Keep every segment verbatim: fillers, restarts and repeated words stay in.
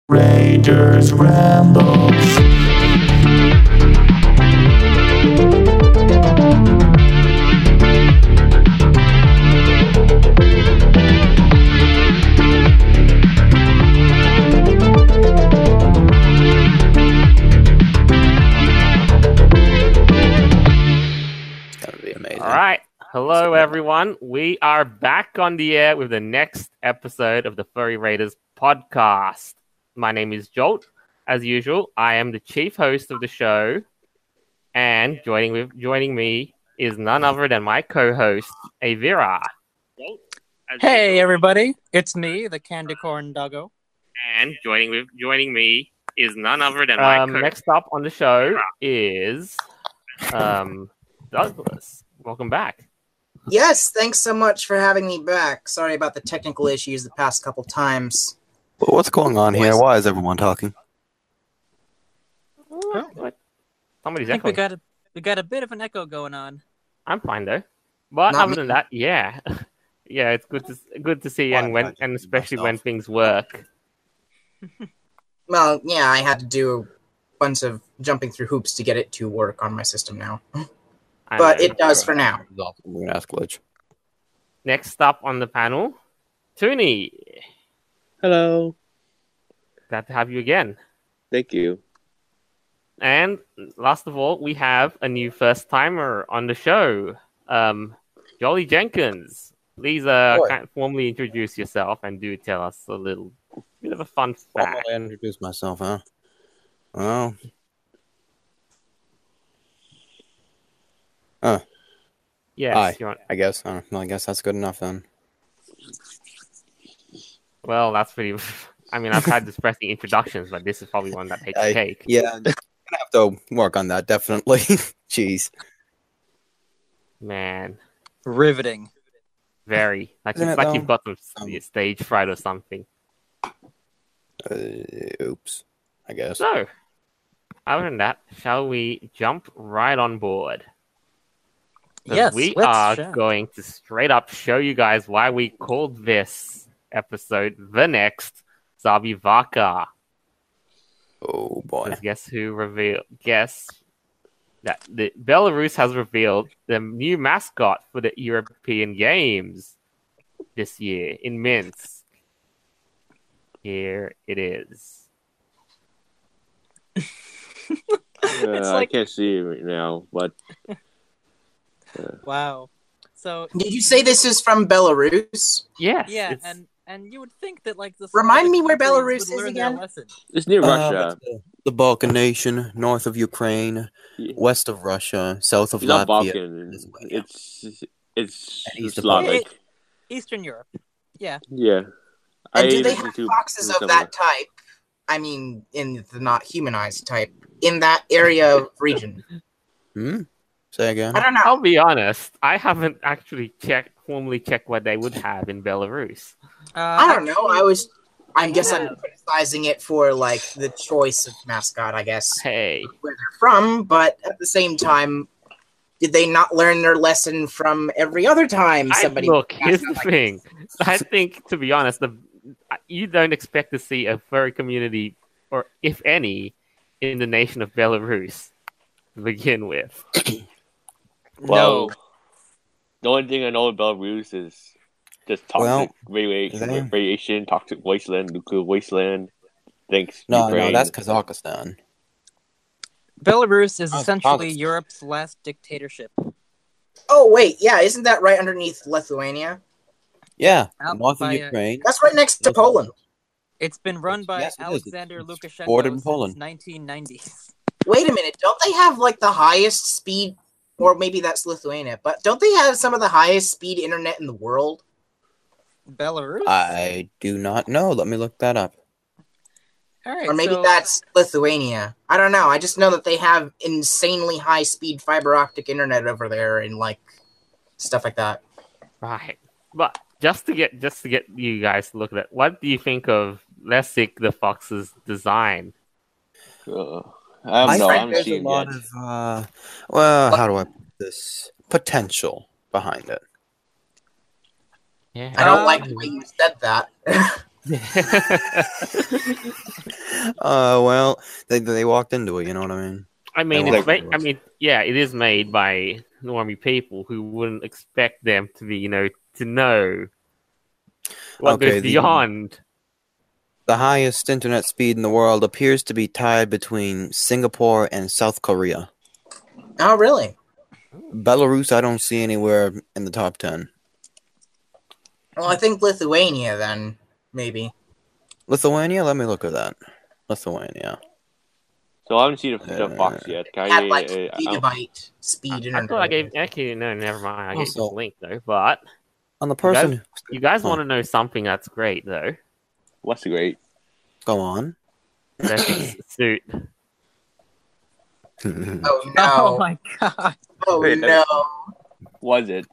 Raiders Rambles. All right. Hello, everyone. We are back on the air with the next episode of the Furry Raiders podcast. My name is Jolt. As usual, I am the chief host of the show, and joining with joining me is none other than my co-host, Avira. Hey, usual, everybody! It's me, the Candy Corn Doggo. And joining with joining me is none other than my um, co- next up on the show is um, Douglas. Welcome back. Yes, thanks so much for having me back. Sorry about the technical issues the past couple times. Well, what's going on here? Why is everyone talking? What? What? Somebody's I think echoing. we got a we got a bit of an echo going on. I'm fine though. But Not other me. than that, yeah, yeah, it's good to good to see, and when and especially when things work. Well, yeah, I had to do a bunch of jumping through hoops to get it to work on my system now. I But know. it does for now. We're gonna ask Glitch. Next up on the panel, Toonie. Hello. Glad to have you again. Thank you. And last of all, we have a new first timer on the show, um, Jolly Jenkins. Please, uh, Boy. kind of formally introduce yourself and do tell us a little bit of a fun fact. I introduce myself, huh? Well, huh? Yes, Hi. you want... I guess. Uh, well, I guess that's good enough then. Well, that's pretty. I mean, I've had depressing introductions, but this is probably one that takes I- cake. Yeah, I'm gonna have to work on that definitely. Jeez. Man, Riveting. very like Isn't it's it, like you've though? got some Um, stage fright or something. Uh, oops. I guess. So, other than that, shall we jump right on board? 'Cause Yes, we let's are jump. going to straight up show you guys why we called this episode the next Zabivaka. Oh boy. Because guess who revealed? Guess that the Belarus has revealed the new mascot for the European Games this year in Minsk. Here it is. Uh, I like- can't see it right now, but Wow. So Did you say this is from Belarus? Yes. yeah, it's- and and you would think that like the Remind Slavic me where countries Belarus would is learn their again? lesson. it's near Uh, Russia. the, the Balkan nation, north of Ukraine, Yeah. west of Russia, south of It's not Latvia. Balkan. Lithuania. It's it's And East of Slavic. It- Eastern Europe. Yeah. Yeah. And I do they listened have to foxes of some that type? I mean, in the not humanized type, in that area of region. Hmm? Say again. I don't know. I'll be honest. I haven't actually checked formally checked what they would have in Belarus. Uh, I don't know. I was. I guess Yeah. I'm criticizing it for like the choice of mascot. I guess Hey, where they're from, but at the same time, did they not learn their lesson from every other time I, somebody? look. Here's the mascot like thing. I think, to be honest, the you don't expect to see a furry community, or if any, in the nation of Belarus to begin with. Well, No. the only thing I know about Belarus is just toxic Well, radiation, they- radiation, toxic wasteland, nuclear wasteland. Thanks, No, Ukraine. no, that's Kazakhstan. Belarus is Oh, essentially August. Europe's last dictatorship. Oh wait, yeah, isn't that right underneath Lithuania? Yeah, Out north of by, uh, Ukraine. That's right next to Yes. Poland. It's been run by Yes, it is. Alexander It's Lukashenko bordered in since Poland. nineteen nineties. Wait a minute, don't they have like the highest speed, or maybe that's Lithuania, but don't they have some of the highest speed internet in the world? Belarus? I do not know. Let me look that up. All right, Or maybe so that's Lithuania. I don't know. I just know that they have insanely high speed fiber optic internet over there and like stuff like that. Right. But just to get just to get you guys to look at it, what do you think of Lessig the Fox's design? Uh, I don't know. I think haven't there's a seen it lot yet. of, uh, well, how do I put this? Potential behind it. Yeah. I don't Um, like the way you said that. Uh, well, they they walked into it. You know what I mean? I mean, They it's walked made, into I it. mean, yeah, it is made by normie people who wouldn't expect them to be, you know, to know what Okay, goes the- beyond. The highest internet speed in the world appears to be tied between Singapore and South Korea. Oh, really? Belarus, I don't see anywhere in the top ten. Well, I think Lithuania then, maybe. Lithuania? Let me look at that. Lithuania. So I haven't seen the, the Uh, Fox yet. Can Had I, like uh, I don't- gigabyte I, speed I internet. thought I gave actually no, never mind. I gave Also- this link though, but On the you guys, person, you guys Huh. want to know something that's great though? what's great? go on. Vex's suit. Oh Oh no! my god. Oh Wait, no! Was it?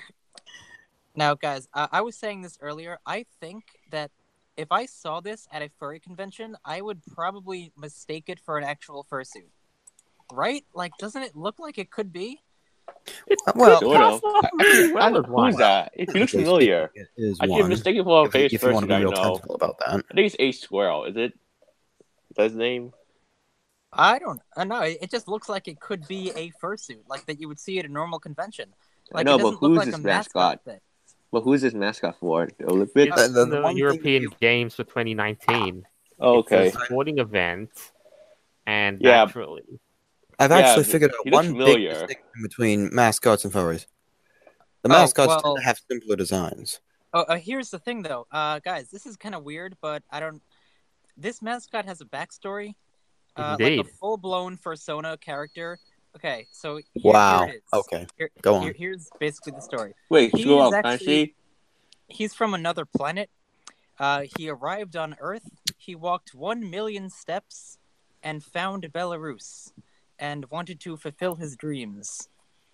Now, guys, uh, I was saying this earlier. I think that if I saw this at a furry convention, I would probably mistake it for an actual fursuit. Right? Like, doesn't it look like it could be? It Well, could sort pass of. off I, pretty well I, as one. who's that? If he looks Okay, familiar. It is I one. keep mistaken for a If, you- face if you want to person be I real know. technical about that. I think it's Ace Squirrel. Is it? Is that his name? I don't uh, know. It it just looks like it could be a fursuit, like that you would see at a normal convention. Like, I know, it but doesn't look who's like his a mascot? thing. But who's his mascot for? The Olympics? It's The- the- the, the one thing European you- Games for twenty nineteen. Oh, okay. It's a sporting event, and Yeah. naturally, I've Yeah, actually but figured he out looks one familiar. big distinction between mascots and furries. The Oh, mascots well- tend to have simpler designs. Oh, uh, here's the thing, though, uh, guys. This is kind of weird, but I don't. This mascot has a backstory, uh, like Indeed. a full-blown fursona character. Okay, so here, Wow. here it is. Okay. Here, Go on. here- here's basically the story. Wait, He scroll is up. Can I actually- see? He's from another planet. Uh, he arrived on Earth. He walked one million steps and found Belarus, and wanted to fulfill his dreams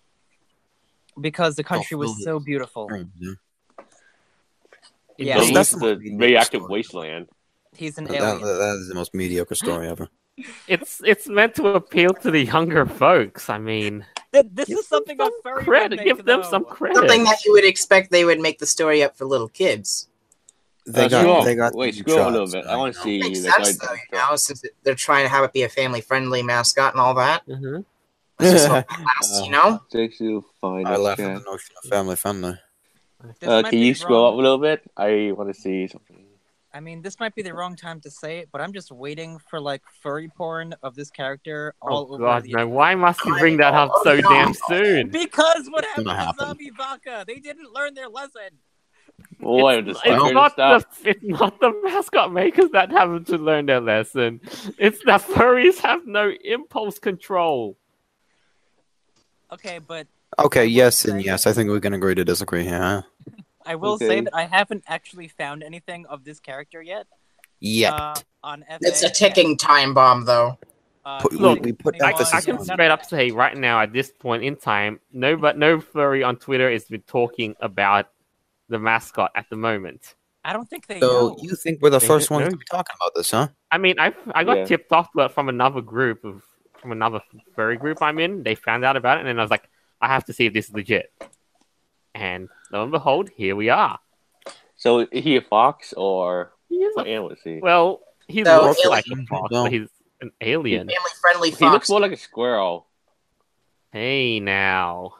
because the country was Fulfill so beautiful. Yeah. Yeah, Belarus he's- that's is the a most mediocre radioactive story. wasteland. He's an That, alien. that- that is the most mediocre story ever. it's it's meant to appeal to the younger folks. I mean, Th- This give is them something a some furry credit. would make, Give them though. some credit. Something that you would expect they would make the story up for little kids. They Uh, got. scroll- They got. Wait, the scroll a little shots, bit. I you want to know. see. Makes the sense guy- though, you know, since it- they're trying to have it be a family-friendly mascot and all that. Mhm. Let's just hope it lasts, you know. Takes you find I a laugh cat. at the notion of family friendly. This Uh, might can be you the scroll wrong- up a little bit? I want to see something. I mean, this might be the wrong time to say it, but I'm just waiting for like furry porn of this character all Oh over god, the no! Why must you bring that up Oh, so no. damn soon? Because what happened gonna to happen. Zombie Baka? They didn't learn their lesson. What? It's, the it's stickers not and stuff? the it's not the mascot makers that haven't to learn their lesson. It's that furries have no impulse control. Okay, but Okay. Yes and yes. I think we can agree to disagree here. Huh? I will Okay. say that I haven't actually found anything of this character yet. Yet. Uh, on F A. It's a ticking time bomb, though. Uh, Put- Look, we put I, emphasis I can on- straight up say right now at this point in time, no, but no furry on Twitter has been talking about the mascot at the moment. I don't think they So know. you think we're the They first don't ones know. to be talking about this, huh? I mean, I I got Yeah. tipped off about from another group of from another furry group I'm in. They found out about it, and then I was like, I have to see if this is legit. And lo and behold, here we are. So is he a fox or He is what a, animal is he? well, he So, looks alien. like a fox, No. but he's an alien. Family-friendly He looks fox. more like a squirrel. Hey now,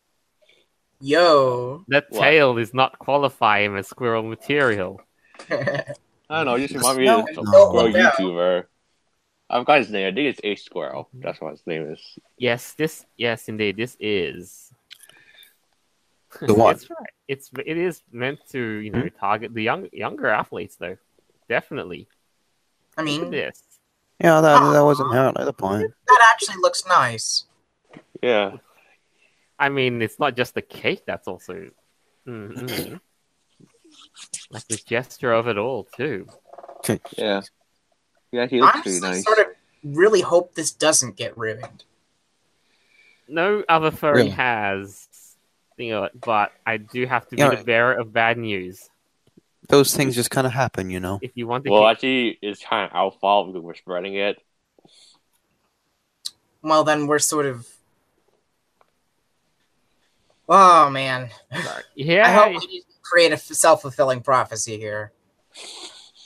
Yo. that What? tail does not qualify him as squirrel material. I don't know. Just remind me No, of a no. squirrel No. YouTuber. I've got his name. I think it's Ace Squirrel. That's what his name is. Yes, this yes indeed, this is The what? It's right. It's it is meant to you know target the young younger athletes though, definitely. I Look at mean, this. Yeah, that that wasn't inherently the point. that actually looks nice. Yeah. I mean, it's not just the cake. That's also mm-hmm. like the gesture of it all too. Yeah. Yeah, he looks Honestly, pretty nice. sort of really hope this doesn't get ruined. No other furry Really? has, you know, but I do have to be Yeah, the right. bearer of bad news. Those things just kind of happen, you know. If you want to, Well, keep- actually, it's kind of our fault because we're spreading it. Well, then we're sort of. Oh man, I yeah, hope we didn't create a self-fulfilling prophecy here.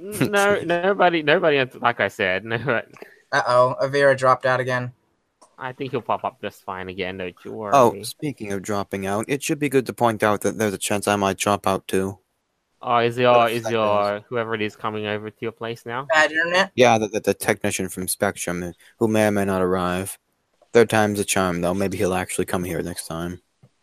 No, nobody, nobody. Like I said, no. Uh oh, Avira dropped out again. I think he'll pop up just fine again. Don't you worry. Oh, speaking of dropping out, it should be good to point out that there's a chance I might drop out too. Oh, is your What is that your whoever it is coming over to your place now? Bad internet. Yeah, the, the, the technician from Spectrum, who may or may not arrive. Third time's a charm, though. Maybe he'll actually come here next time.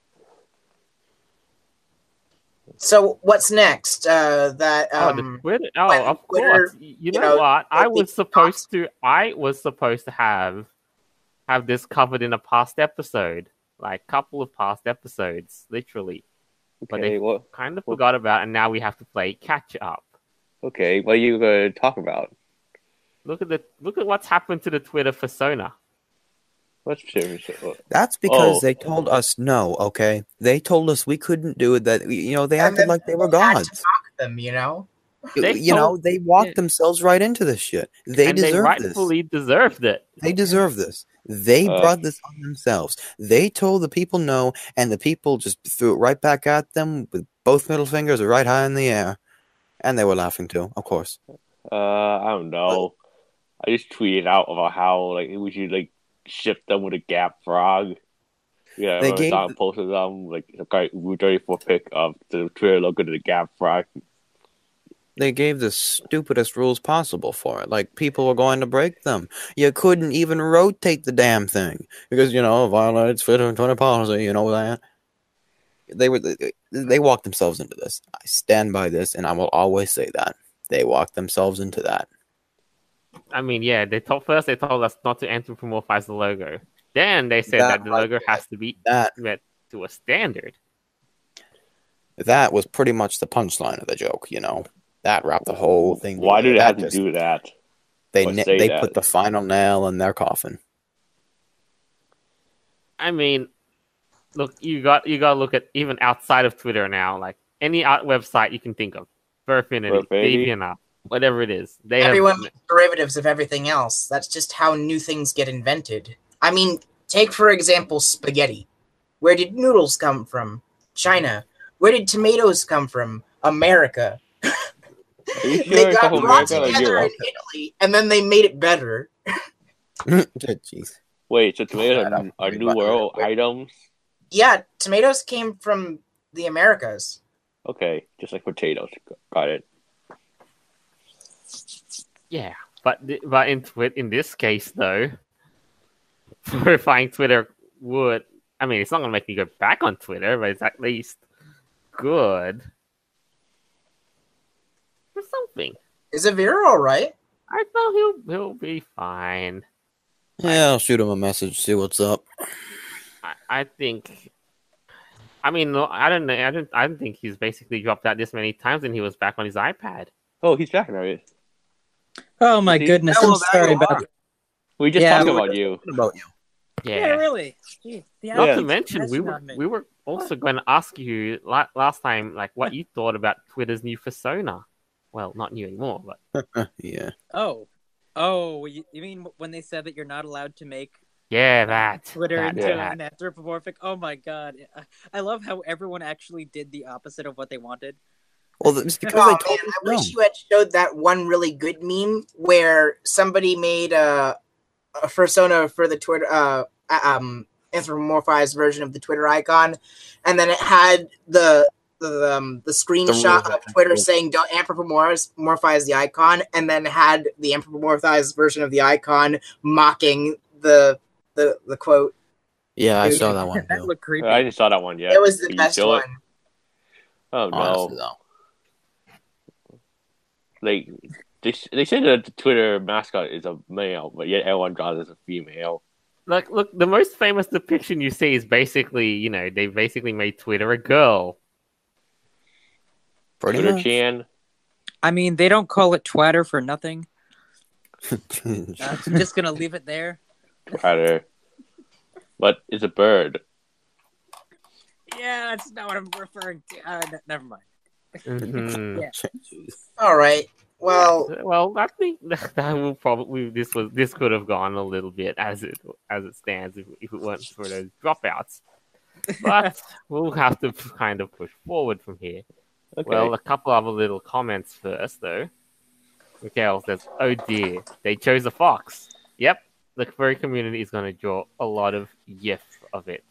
So what's next? Uh, that Oh, um, the Twitter. Oh, when of Twitter, course. You, you know, know, what? I they- was supposed to. I was supposed to have have this covered in a past episode, like couple of past episodes, literally. But Okay, they what? kind of what- forgot about, and now we have to play catch up. Okay, what are you gonna talk about? Look at the look at what's happened to the Twitter persona. What's That's because Oh. they told us no, okay? They told us we couldn't do it, that, you know, they And acted then like they were they had to gods. mock them, you know. They you know, told- they walked yeah. themselves right into this shit. They and they deserve rightfully deserved it. this. They deserve this. They Uh. brought this on themselves. They told the people no, and the people just threw it right back at them with both middle fingers right high in the air. And they were laughing too, of course. Uh, I don't know. I just tweeted out about how like we should like ship them with a Gap Frog. Yeah, They I gave remember the- posted them like okay, Route thirty-four pic of the Twitter logo to the Gap Frog. They gave the stupidest rules possible for it. Like, people were going to break them. You couldn't even rotate the damn thing. Because, you know, violates fit and twenty policy, you know that. They were they, they walked themselves into this. I stand by this, and I will always say that. They walked themselves into that. I mean, yeah, they told first they told us not to anthropomorphize the logo. Then they said That that, the right logo there. has to be That met to a standard. that was pretty much the punchline of the joke, you know. That wrapped the whole thing. Why did together. they have That to just- do that? They or na- say they that? put the final nail in their coffin. I mean, look, you got you got to look at even outside of Twitter now, like any art website you can think of, Furfinity, Furfinity? DeviantArt, whatever it is. They Everyone have makes derivatives of everything else. That's just how new things get invented. I mean, take for example spaghetti. Where did noodles come from? China. Where did tomatoes come from? America. Are you sure They it's got from brought America or together in Europe? Italy, and then they made it better. Jeez. Wait, so tomatoes That are, up. are new world items? Yeah, tomatoes came from the Americas. Okay, just like potatoes. Got it. yeah, but th- but in Twi- in this case though, verifying Twitter would. I mean, it's not gonna make me go back on Twitter, but it's at least good for something. Is Avira all right? I thought he'll he'll be fine. Yeah, I'll shoot him a message, see what's up. I, I think. I mean, no, I don't know. I don't. I don't think he's basically dropped out this many times, and he was back on his iPad. Oh, he's back now. yes. Oh my See? goodness, Oh, I'm there sorry you about are. that. We just Yeah. talking about you. What about you? Yeah. Yeah, really. Gee, the Not Yeah. to attitude mention, we has were not been- we were also going to ask you la- last time, like, what you thought about Twitter's new persona. Well, not new anymore, but Yeah. Oh, oh, you, you mean when they said that you're not allowed to make yeah, that Twitter that, into that. an anthropomorphic? Oh my god, I- I love how everyone actually did the opposite of what they wanted. Well, it's because Oh they man, told us I no. wish you had showed that one really good meme where somebody made a, a persona for the Twitter, uh, um, anthropomorphized version of the Twitter icon, and then it had the the um, the screenshot rules. of Twitter saying "Don't anthropomorphize the icon," and then had the anthropomorphized version of the icon mocking the the the quote. Yeah, I Dude, saw that one That too. looked creepy. I just saw that one yet. It was the Can you best show one. it? Oh no! Honestly, though. Like they they said that the Twitter mascot is a male, but yet everyone draws it as a female. Like, look, the most famous depiction you see is basically, you know, they basically made Twitter a girl. Pretty Twitter much. Chan. I mean, they don't call it Twatter for nothing. Jeez. Uh, I'm just gonna leave it there. Twitter. But it's a bird. Yeah, that's not what I'm referring to. Uh, n- never mind. Mhm. Yeah. Jeez. All right. Well, well, I think that, that will probably this was this could have gone a little bit as it as it stands if, if it weren't for those dropouts. But we'll have to kind of push forward from here. Okay. Well, a couple of little comments first, though. Mikhail says, "Oh dear, they chose a fox." Yep, the furry community is going to draw a lot of yiff of it.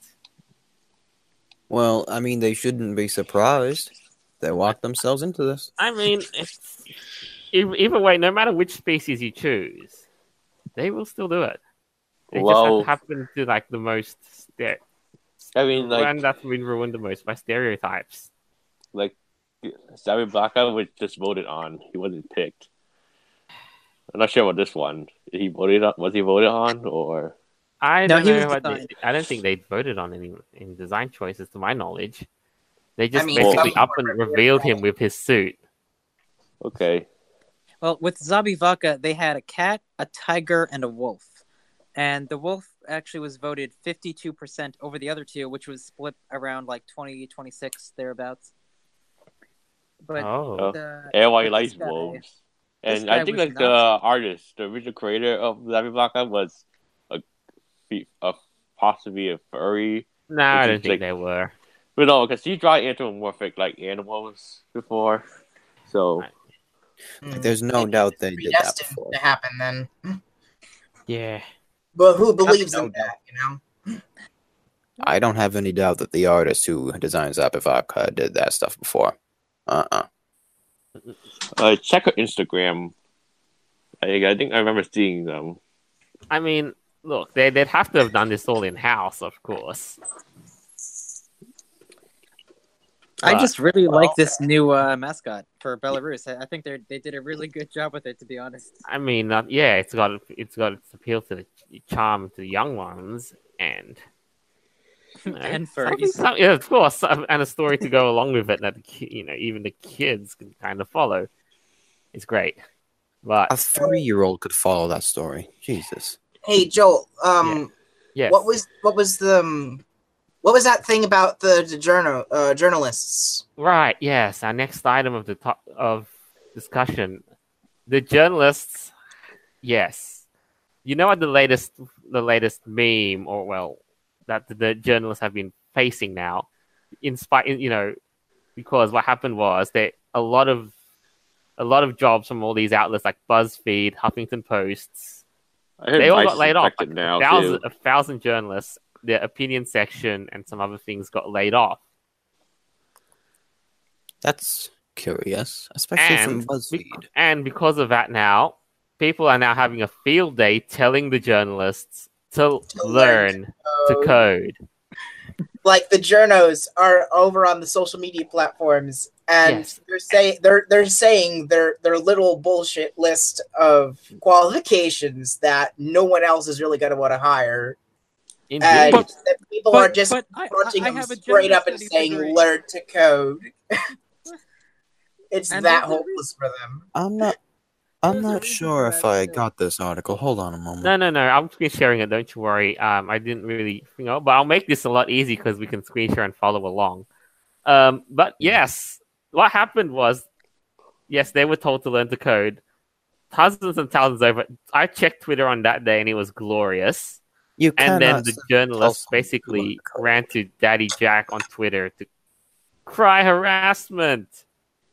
Well, I mean, they shouldn't be surprised. They walked themselves into this. I mean, it's, either either way, no matter which species you choose, they will still do it. They Well- just have to happen to like the most, ster- I mean, like, and that's been ruined the most by stereotypes. like, Sammy Baka was just voted on. He wasn't picked. I'm not sure about this one. He voted on, was he voted on, or I No, don't he know. was What they, designed. I don't think they voted on any in design choices, to my knowledge. They just mean, basically some up and revealed him with his suit. okay? Well, with Zabivaka, they had a cat, a tiger, and a wolf. And the wolf actually was voted fifty-two percent over the other two, which was split around like twenty, twenty-six, thereabout. But Oh, the, Everybody but likes this guy- wolves, this and guy I think was like the not- artist, the original creator of Sammy Baka was a, a possibly a furry. no, I Which don't is think like- they were. But no, because he tried anthropomorphic like animals before, so Hmm. There's no doubt they did that predestined before. to happen then. Yeah. But who believes no in that, you know? I don't have any doubt that the artist who designs Apivaka did that stuff before. Uh-uh. uh, check her Instagram. I, I think I remember seeing them. I mean, look, they, they'd have to have done this all in house, of course. I But- just really well- like this new uh, mascot for Belarus. I, I think they they did a really good job with it, to be honest. I mean, uh, yeah, it's got it's got its appeal to the charm to the young ones, and you know, And something- furries. some- yeah, of course, um, and a story to go along with it that the ki- you know even the kids can kind of follow. It's great, but A three-year-old could follow that story. Jesus. Hey Joel, um yes, what was what was the um, what was that thing about the, the journal uh, journalists? right? Yes, our next item of the top of discussion, the journalists. Yes, you know what the latest the latest meme, or well, that the journalists have been facing now, in spite, you know, because what happened was that a lot of a lot of jobs from all these outlets like BuzzFeed, Huffington Posts, I heard they all Vice got is laid off. affected Like, now a thousand, too. a thousand journalists, their opinion section, and some other things got laid off. That's curious, especially And, from be- BuzzFeed. and because of that now, people are now having a field day telling the journalists to, To learn learn to Uh, code. like the journos are over on the social media platforms and Yes. they're saying they're they're saying their their little bullshit list of qualifications that no one else is really going to want to hire, Indeed. and But- that people but- are just but I- fronting I- I them have a straight up general and study saying degree. learn to code. It's And that there's a hopeless for them. I'm not. I'm There's a not reason sure for if that, I too. got this article. Hold on a moment. No, no, no. I'm screen sharing it. Don't you worry. Um, I didn't really, you know, but I'll make this a lot easier because we can screen share and follow along. Um, but yes, what happened was, yes, they were told to learn to code. Thousands and thousands over. I checked Twitter on that day, and it was glorious. You And then cannot the send journalist someone to learn basically to code. ran to Daddy Jack on Twitter to cry harassment.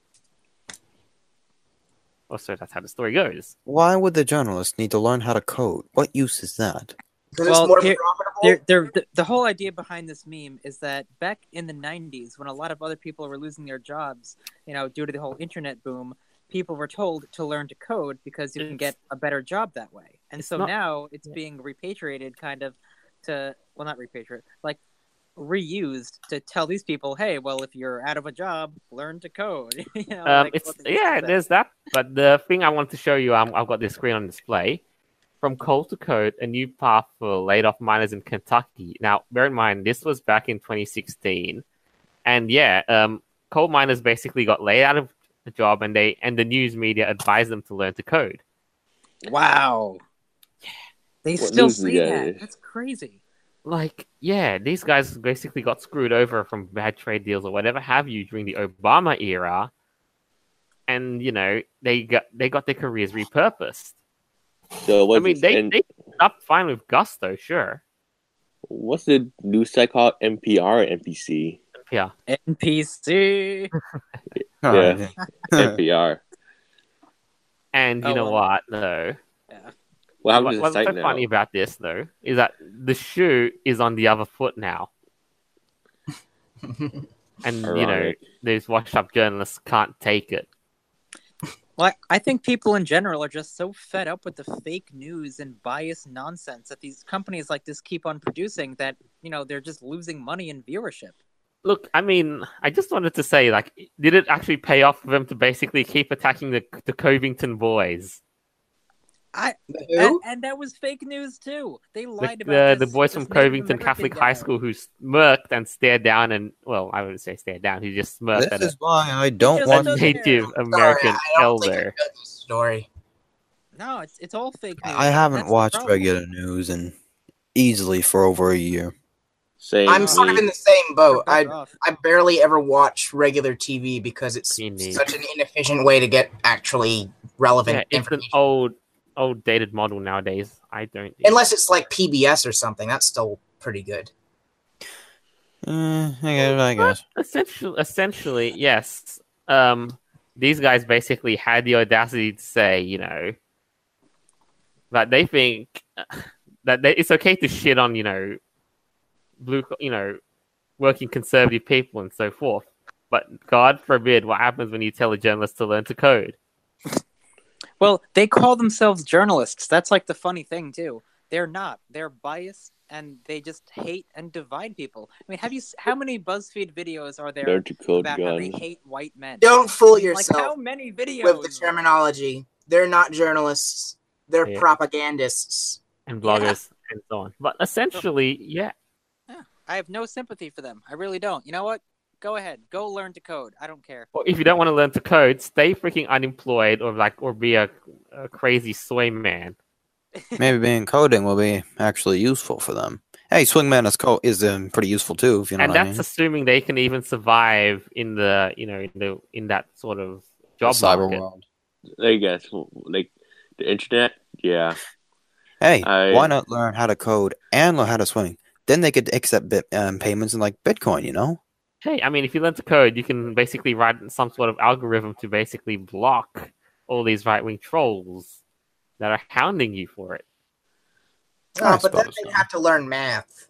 Oh, so that's how the story goes. Why would the journalist need to learn how to code? What use is that? Because Well, it's more here- profitable. There, there, the, the whole idea behind this meme is that back in the nineties, when a lot of other people were losing their jobs, you know, due to the whole internet boom, people were told to learn to code because you can It's- get a better job that way. And it's so not- now it's yeah. being repatriated, kind of, to well, not repatriate, like reused to tell these people, hey, well, if you're out of a job, learn to code. you know, Um, like, it's what they yeah, said. there's that. But the thing I want to show you, um, I've got this screen on display. From coal to code, a new path for laid-off miners in Kentucky. Now, bear in mind, this was back in twenty sixteen, and yeah, um, coal miners basically got laid out of the job, and they and the news media advised them to learn to code. Wow. They What still news say media that. is- That's crazy. Like, yeah, these guys basically got screwed over from bad trade deals or whatever have you during the Obama era, and you know they got they got their careers repurposed. So what's I mean, they and they up fine with gusto, sure. what's the news site called? N P R or N P C? Yeah, N P C. Yeah. N P R. And you Oh, know well. what, though? Yeah. What happened What, to the what's site so now? funny about this, though, is that the shoe is on the other foot now. And, you know, Ironic. these washed-up journalists can't take it. Well, I I think people in general are just so fed up with the fake news and biased nonsense that these companies like this keep on producing that, you know, they're just losing money and viewership. Look, I mean, I just wanted to say, like, did it actually pay off for them to basically keep attacking the the Covington boys? I Who? and, and that was fake news too. They The, lied the, about the this, boys this from Native Covington American Catholic guy. High School who smirked and stared down and, well, I wouldn't say stared down, he just smirked This at is why I don't just a, a watch. stood the- there. Native Sorry, American I don't think I elder. know this story. No, it's it's all fake news. I haven't That's the watched problem. regular news in easily for over a year. Same. I'm Oh, sort of me. in the same boat. You're I better off. I barely ever watch regular T V because it's Me neither. such an inefficient way to get actually relevant Yeah, it's an information. old, old dated model nowadays. I don't. Unless it's like P B S or something, that's still pretty good. Eh, I guess. I guess. Essentially, essentially, yes. Um, these guys basically had the audacity to say, you know, that they think that they, it's okay to shit on, you know, blue, you know, working conservative people and so forth. But God forbid, what happens when you tell a journalist to learn to code? Well, they call themselves journalists. That's like the funny thing too. They're not. They're biased and they just hate and divide people. I mean, have you? s- How many BuzzFeed videos are there Learn to code about how they guns. hate white men? Don't fool I mean, like how yourself many videos? with the terminology. They're not journalists. They're Yeah. propagandists. And Yeah. bloggers and so on. But essentially, yeah. Yeah, I have no sympathy for them. I really don't. You know what? Go ahead. Go learn to code. I don't care. Or if you don't want to learn to code, stay freaking unemployed or like or be a, a crazy soy man. Maybe being coding will be actually useful for them. Hey, Swingman is co- is um, pretty useful too, if you know And what I that's mean. assuming they can even survive in the you know in the in that sort of The job cyber market. world. I guess like the internet. Yeah. Hey, I- why not learn how to code and learn how to swing? Then they could accept bit, um, payments in like Bitcoin, you know? Hey, I mean, if you learn to code, you can basically write some sort of algorithm to basically block all these right-wing trolls that are hounding you for it. I Oh, but then suppose they so. have to learn math.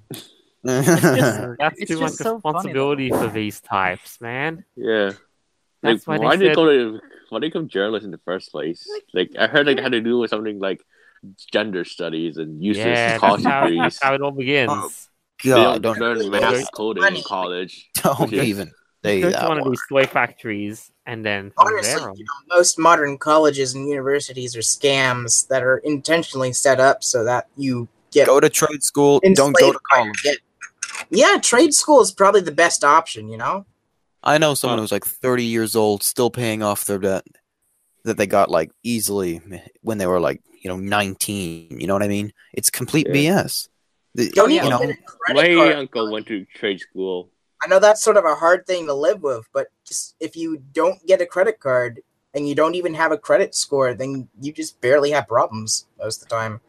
And that's It's too much just so funny, responsibility for these types, man. Yeah. That's like, why why they did they said, go to why did they become journalists in the first place? Like, I heard like it had to do with something like gender studies and useless yeah, that's college how, degrees. that's how it all begins. Oh, They God, don't don't, learn They math waste coding money. in college. don't which is- even say Go to that one of word. these toy factories, and then from Honestly, there on. you know, most modern colleges and universities are scams that are intentionally set up so that you get Go to trade school, don't go enslaved to by college. your debt. Yeah, trade school is probably the best option, you know? I know someone Huh. who's like thirty years old, still paying off their debt that they got like easily when they were like, you know, nineteen. You know what I mean? It's complete Yeah. B S. The- Don't yeah. you even know, get a credit My card. uncle went to trade school. I know that's sort of a hard thing to live with, but just if you don't get a credit card and you don't even have a credit score, then you just barely have problems most of the time.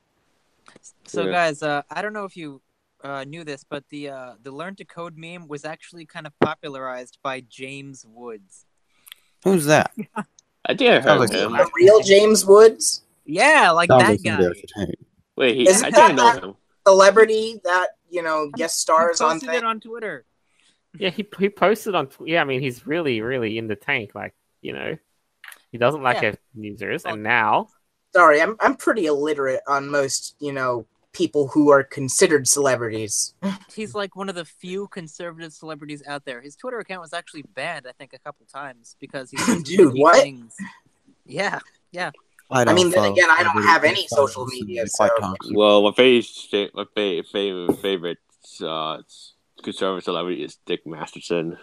So, Yeah. guys, uh, I don't know if you uh, knew this, but the uh, the learn to code meme was actually kind of popularized by James Woods. who's that? I think I Sounds heard like him. The real James Woods, Yeah, like Sounds that like guy. somebody I should hate. Wait, he, Isn't I think I that know that- him. celebrity that, you know, guest He stars on posted things. it on Twitter. Yeah, he he posted on. Tw- Yeah, I mean, he's really, really in the tank. Like, you know, he doesn't like Yeah. our users, Well- and now Sorry, I'm I'm pretty illiterate on most, you know, people who are considered celebrities. He's like one of the few conservative celebrities out there. His Twitter account was actually banned, I think, a couple times because he says Dude, funny what? things. Yeah, yeah. I, I mean, then follow again, I don't celebrity have any profiles, social and media, they're quite so- toxic. Well, my favorite, my favorite, favorite, favorite uh, conservative celebrity is Dick Masterson.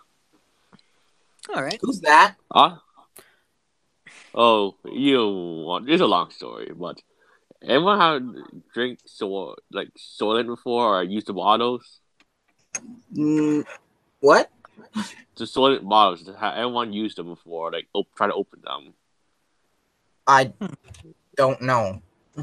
All right. Who's that? Huh? Oh, you want? It's a long story, but anyone had drink so like Soylent before or used the bottles? Mm, what? The Soylent bottles. Have everyone used them before? Like, op- try to open them. I don't know.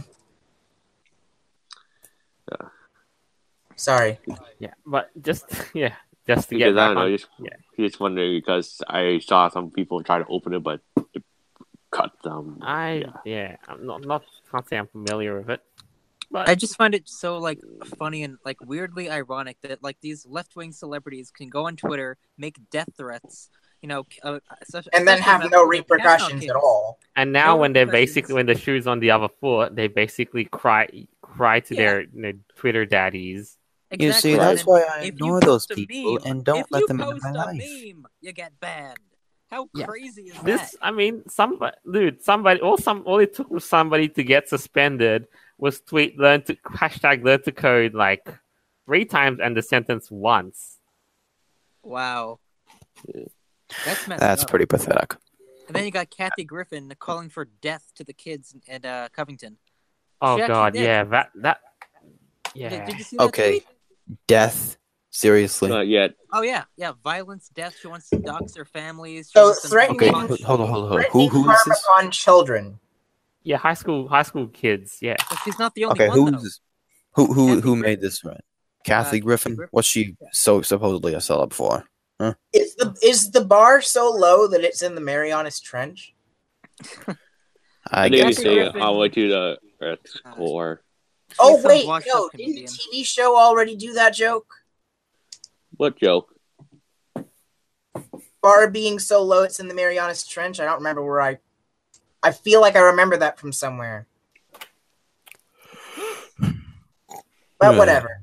Yeah. Sorry. yeah, but just yeah, just to Because get I back don't know, on. just Yeah. just wondering because I saw some people try to open it, but it cut them. I yeah. yeah, I'm not not can't say I'm familiar with it, but I just find it so like funny and like weirdly ironic that like these left wing celebrities can go on Twitter, make death threats, you know, uh, and then have no repercussions at all. And now No when they're repercussions. basically when the shoe's on the other foot, they basically cry cry to Yeah. their, you know, Twitter daddies. Exactly. You see, Right. that's And why I if you ignore those post a people meme- and don't if let you them into post my a life. meme, you get banned. How Yeah. crazy is This, that? I mean, somebody, dude, somebody, all some, all it took was somebody to get suspended was tweet learn to hashtag learn to code like three times and the sentence once. Wow. Yeah. That's messed That's up. pretty pathetic. And then you got Kathy Griffin calling for death to the kids at uh, Covington. Oh She actually god, did. yeah, that that, Did, yeah. did you see that Okay, tweet? death. Seriously. Not yet. Oh yeah, yeah. Violence, death. She wants to dox their families. She So wants them to threatening- Okay, punch- hold on, hold on, hold on. Who, Threatening who is harm this? upon children. Yeah, high school, high school kids. Yeah, But she's not the only Okay, one though. who's this? Who, who, Kathy who Griffin. made this right? Kathy Kathy Griffin? Griffin. What's she so supposedly a celeb for? Is the is the bar so low that it's in the Marianas Trench? I I didn't guess. Kathy say Griffin- how to the Earth's core. She's Oh some wait, washed no, up didn't the comedian. T V show already do that joke? What joke? Bar being so low it's in the Marianas Trench. I don't remember where I. I feel like I remember that from somewhere. But Yeah. whatever.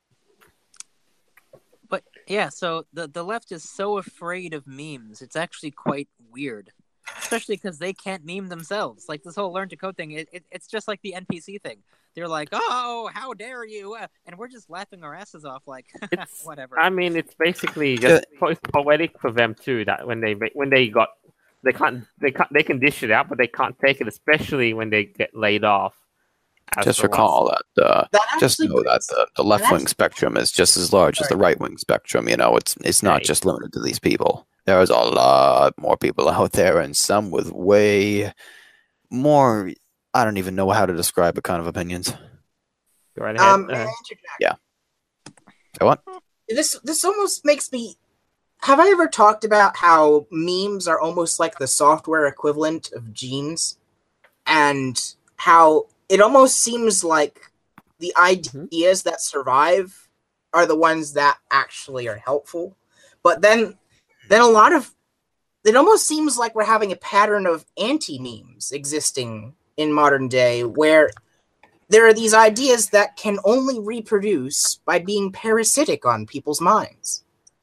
But yeah, so the the left is so afraid of memes. It's actually quite weird, especially because they can't meme themselves. Like this whole learn to code thing, it, it it's just like the N P C thing. They're like, "Oh, how dare you!" Uh, and we're just laughing our asses off, like It's- whatever. I mean, it's basically just po- poetic for them too. That when they when they got they can't they can't they can dish it out, but they can't take it, especially when they get laid off. as Just the recall that. Uh, That just actually know that the, the left wing that's- spectrum is just as large as the Sorry. right wing spectrum. You know, it's it's not Right. just limited to these people. There's a lot more people out there, and some with way more. I don't even know how to describe it. Kind of opinions. Go right ahead. Um, may I Uh, interject? Say what? This this almost makes me. Have I ever talked about how memes are almost like the software equivalent of genes, and how it almost seems like the ideas that survive are the ones that actually are helpful, but then then a lot of it almost seems like we're having a pattern of anti-memes existing in modern day, where there are these ideas that can only reproduce by being parasitic on people's minds.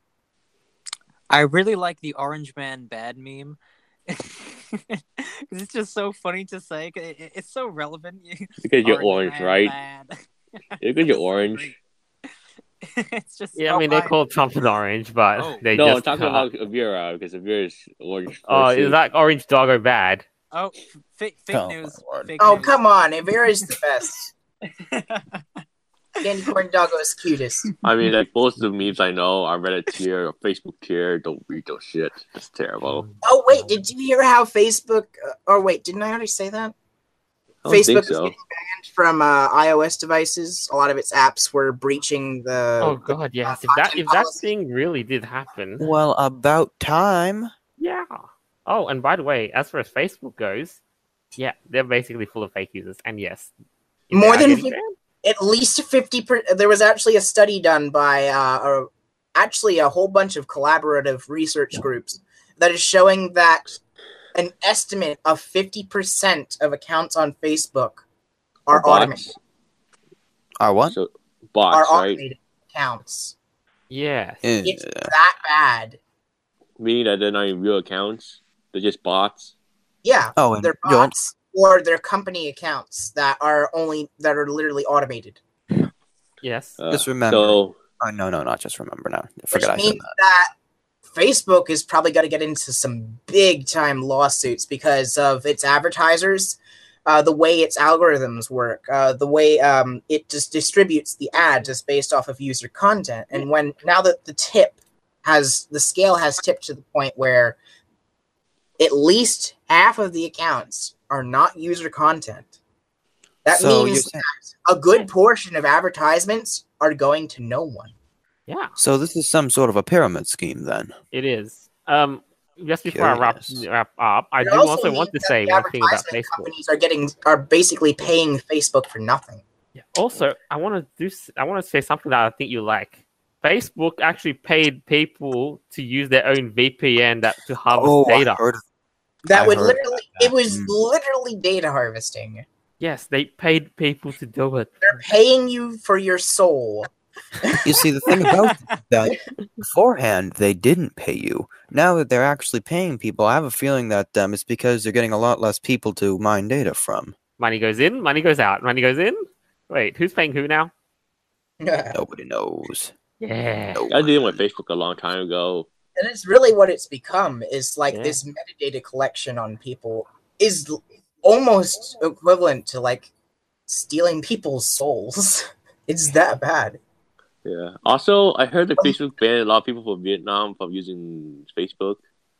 I really like the Orange Man bad meme. 'Cause it's just so funny to say. 'Cause it- It's so relevant. Because you're orange, Man right? bad. Because you're so orange. It's just yeah, I so mean they high. call Trump an orange, but Oh. they No, I'm just talking uh, about Avira because Avira is orange. Oh, first is suit. that orange doggo bad? Oh, f- fake, fake Oh, my news. Lord. Fake Oh, news. come on. Avira is the best. Candy corn doggo is cutest. I mean, like most of the memes I know are Reddit tier or Facebook tier. Don't read those shit. It's terrible. Oh, wait. Did you hear how Facebook. Uh, or wait, didn't I already say that? I don't Facebook think is so. getting banned from uh, iOS devices. A lot of its apps were breaching the. Oh god, yes. If that if that thing really did happen, Well, about time. yeah. Oh, and by the way, as far as Facebook goes, yeah, they're basically full of fake users. And yes, if More they are than getting fif- banned, At least fifty per. There was actually a study done by uh, a, actually a whole bunch of collaborative research groups that is showing that an estimate of fifty percent of accounts on Facebook are Bots. automated. Are what? So Are bots, right? automated accounts. yes. Eh, It's that bad. Meaning that they're not even real accounts. They're just bots. Yeah, oh, and they're Joel, bots or they're company accounts that are only that are literally automated. Yes. Uh, Just remember. So oh, no, no, not just remember now. I Which forgot I said means that. that Facebook is probably going to get into some big time lawsuits because of its advertisers, uh, the way its algorithms work, uh, the way um, it just distributes the ads is based off of user content. And when now that the tip has the scale has tipped to the point where at least half of the accounts are not user content. That So you're means saying- a good portion of advertisements are going to no one. Yeah, So this is some sort of a pyramid scheme, then. it is. Um, just before I wrap, Curious. wrap up, I It do also also want means to that say the one thing about advertisement Facebook. companies are getting are basically paying Facebook for nothing. Yeah. Also, I want to do. s- I want to say something that I think you like. Facebook actually paid people to use their own V P N that to harvest Oh, I data. heard. That I would heard literally about that. it was Mm. literally data harvesting. Yes, they paid people to do it. They're paying you for your soul. You see, the thing about that, beforehand, they didn't pay you. Now that they're actually paying people, I have a feeling that um, it's because they're getting a lot less people to mine data from. Money goes in, money goes out. Money goes in. Wait, who's paying who now? And Nobody knows. Yeah. No I did one. with Facebook a long time ago. it's really what it's become is like Yeah. this metadata collection on people is l- almost equivalent to like stealing people's souls. It's that bad. Yeah. Also, I heard that Facebook banned a lot of people from Vietnam from using Facebook,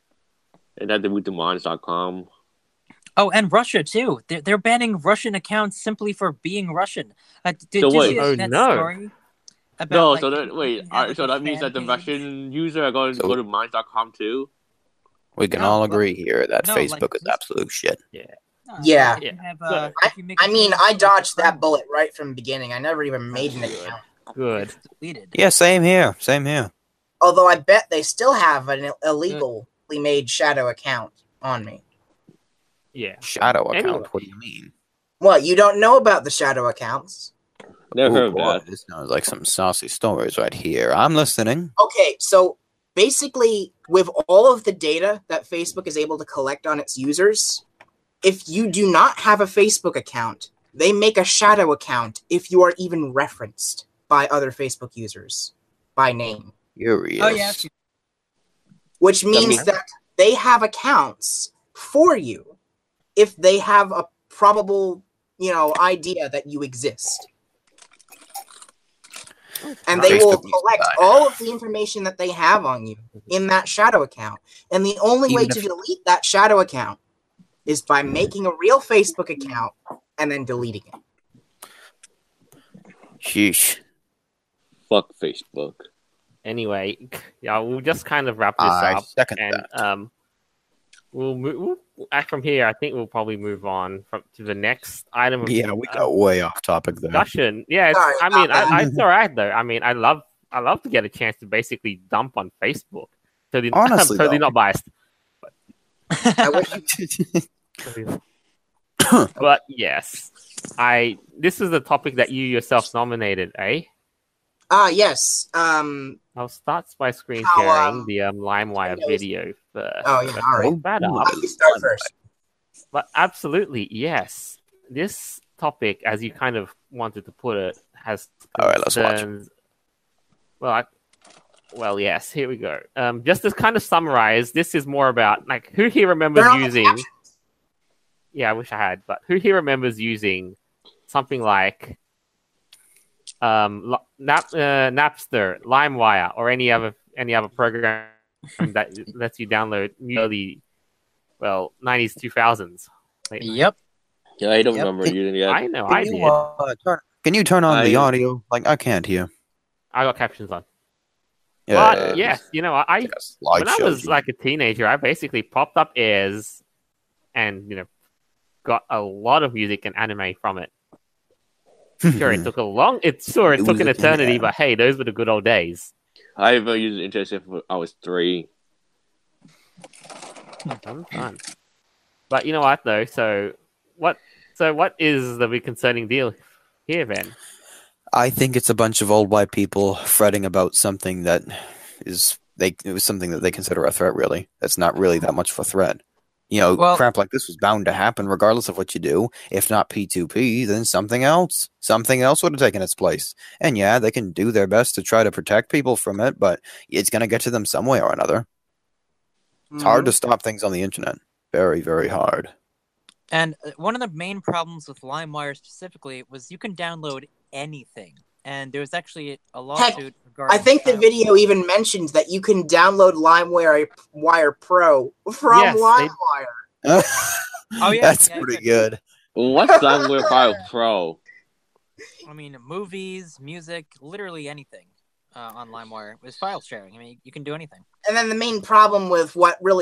and that they moved to Mons dot com. Oh, and Russia too. They're they're banning Russian accounts simply for being Russian. Uh, did, So did you wait. see Oh, that no. story? About, No, like, so you- that you wait, can have, alright, like, so a that means fan that the page. Russian user are going to So- go to Mons dot com too. We can No, all well, agree here that no, like, Facebook is this- absolute shit. No, Yeah. if you have, Yeah. uh, I, if you make a I mean, page I with dodged a that friend, bullet right from the beginning. I never even made an Good. account. Good. it's deleted. Yeah, same here. Same here. Although I bet they still have an ill- illegally made shadow account on me. Yeah. Shadow account. Anyway. What do you mean? What, you don't know about the shadow accounts? Never Ooh, heard of boy, that. this sounds like some saucy stories right here. I'm listening. Okay, so basically, with all of the data that Facebook is able to collect on its users, if you do not have a Facebook account, they make a shadow account if you are even referenced by other Facebook users by name. Furious. Oh yeah, Which means means- that they have accounts for you if they have a probable, you know, idea that you exist. And they will Facebook needs to collect buy. all of the information that they have on you in that shadow account. And the only way Even to if- delete that shadow account is by making a real Facebook account and then deleting it. Sheesh. Fuck Facebook. Anyway, yeah, we'll just kind of wrap this I up, second and that. um, we'll move we'll, uh, from here. I think we'll probably move on from to the next item of Yeah, we uh, got way off topic there. discussion. Yeah, it's, Sorry I mean, about I, I, that. it's all right though. I mean, I love I love to get a chance to basically dump on Facebook. Totally, Honestly, I'm totally though. not biased. I wish But yes, I this is the topic that you yourself nominated, eh? Ah, yes. Um. I'll start by screen How, sharing um, the um, LimeWire Windows- video first. Oh, yeah, Let's all right. look that Ooh. up. I can start first. But absolutely, yes. This topic, as you kind of wanted to put it, has All right, let's watch. concerns- Well, I, well, yes. Here we go. Um, just to kind of summarize, this is more about like who here remembers They're on the using. captions. Yeah, I wish I had, but who here remembers using something like um, Lo- Nap, uh, Napster, LimeWire, or any other any other program that lets you download early, well, nineties, two thousands. Like, Yep. Yeah, I don't Yep. remember using it. I know, Can I you, did. uh, turn, can you turn on I- the audio? Like, I can't hear. I got captions on. Yeah, But yes, you know, I it's like a when I slideshow, was G. like a teenager, I basically popped up airs and you know got a lot of music and anime from it. Sure, it took a long. It sure it took an Music and eternity, anime. but hey, those were the good old days. I haven't used the internet since I was three. Fun, fun. But you know what though? So what? So what is the big concerning deal here then? I think it's a bunch of old white people fretting about something that is they it was something that they consider a threat. Really, that's not really that much of a threat. You know, Well- crap like this was bound to happen regardless of what you do. If not P two P, then something else. Something else would have taken its place. And yeah, they can do their best to try to protect people from it, but it's going to get to them some way or another. It's hard to stop things on the internet. Very, very hard. And uh, one of the main problems with LimeWire specifically was you can download anything. And there was actually a lawsuit regarding. I think the child- video even mentions that you can download LimeWire Wire Pro from Yes, they- LimeWire. Oh, yeah, That's yeah, pretty yeah. good. What's LimeWire File Pro? I mean, movies, music, literally anything uh, on LimeWire. It was file sharing. I mean, you can do anything. And then the main problem with what really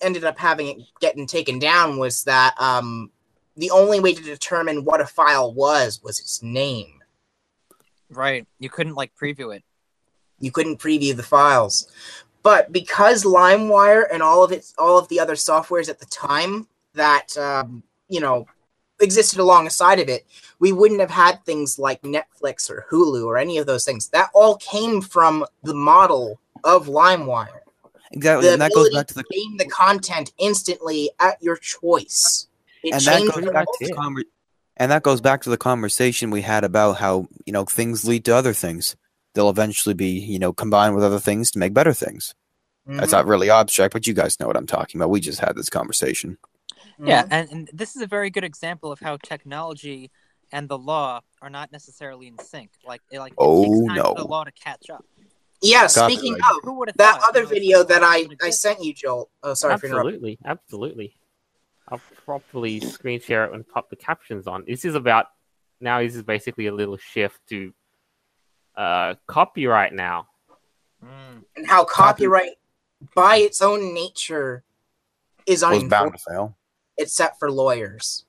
ended up having it getting taken down was that um, the only way to determine what a file was was its name. Right. You couldn't like preview it. You couldn't preview the files. But because LimeWire and all of its all of the other softwares at the time that um, you know existed alongside of it, we wouldn't have had things like Netflix or Hulu or any of those things. That all came from the model of LimeWire. Exactly, The and that goes ability back to the to name the content instantly at your choice. It and that changed goes the back whole to the thing. conver- and that goes back to the conversation we had about how, you know, things lead to other things. They'll eventually be, you know, combined with other things to make better things. Mhm. That's not really abstract, but you guys know what I'm talking about. We just had this conversation. Yeah, Mhm. and, and this is a very good example of how technology and the law are not necessarily in sync. Like, it, like it Oh, takes time no. for the law to catch up. Yeah, Copyright. speaking I mean, of who would have that thought, other you know, video this that law I, would I exist? sent you, Joel. Oh, sorry for interrupting. Absolutely, absolutely. I'll properly screen share it and pop the captions on. This is about now. This is basically a little shift to uh, copyright now. Mm. And how copyright, by its own nature, is Was bound unenforceable, to fail. except for lawyers.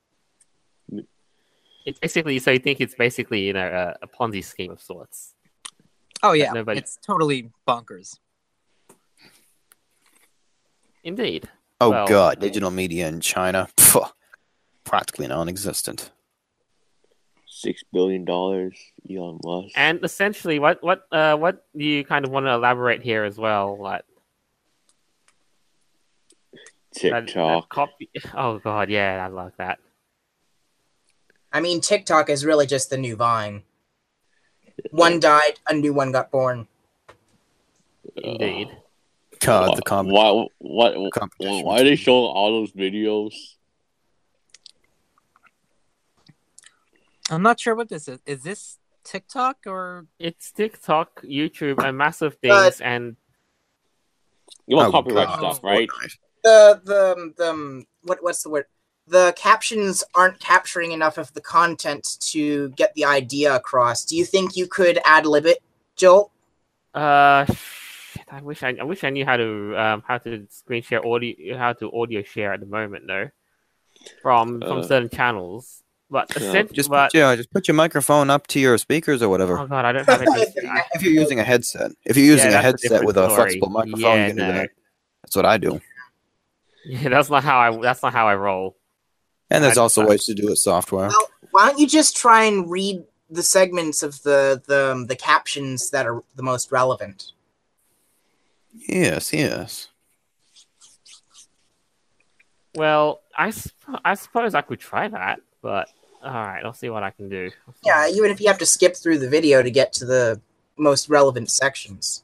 It's basically so you think it's basically you know a, a Ponzi scheme of sorts. Oh yeah, nobody- it's totally bonkers. Indeed. Oh Well- god, digital media in China, phew, practically non-existent. Six billion dollars, Elon Musk. And essentially, what what uh, what do you kind of want to elaborate here as well? Like that- TikTok. that copy. Oh god, yeah, I love that. I mean, TikTok is really just the new Vine. One died, a new one got born. Indeed. God, the com- why, what, what, competition why are they between- showing all those videos? I'm not sure what this is. Is this TikTok or? It's TikTok, YouTube, and massive But- things, and You want Oh, copyright God. stuff, right? Fortnite. The the the um, what what's the word? The captions aren't capturing enough of the content to get the idea across. Do you think you could ad lib it, Joel? uh, shit, I wish I, I wish I knew how to um how to screen share audio, how to audio share at the moment though, from from Uh, certain channels. But yeah. essentially, Just but put, yeah, just put your microphone up to your speakers or whatever. oh god, I don't have it. I- If you're using a headset, if you're using Yeah, a that's a headset with a different flexible story. microphone, Yeah, you can do no. that. That's what I do. Yeah, that's not how I. That's not how I roll. And there's I- also I- ways to do it software. Well, why don't you just try and read the segments of the the the captions that are the most relevant? Yes, yes. Well, I, sp- I suppose I could try that, but all right, I'll see what I can do. Yeah, even if you have to skip through the video to get to the most relevant sections.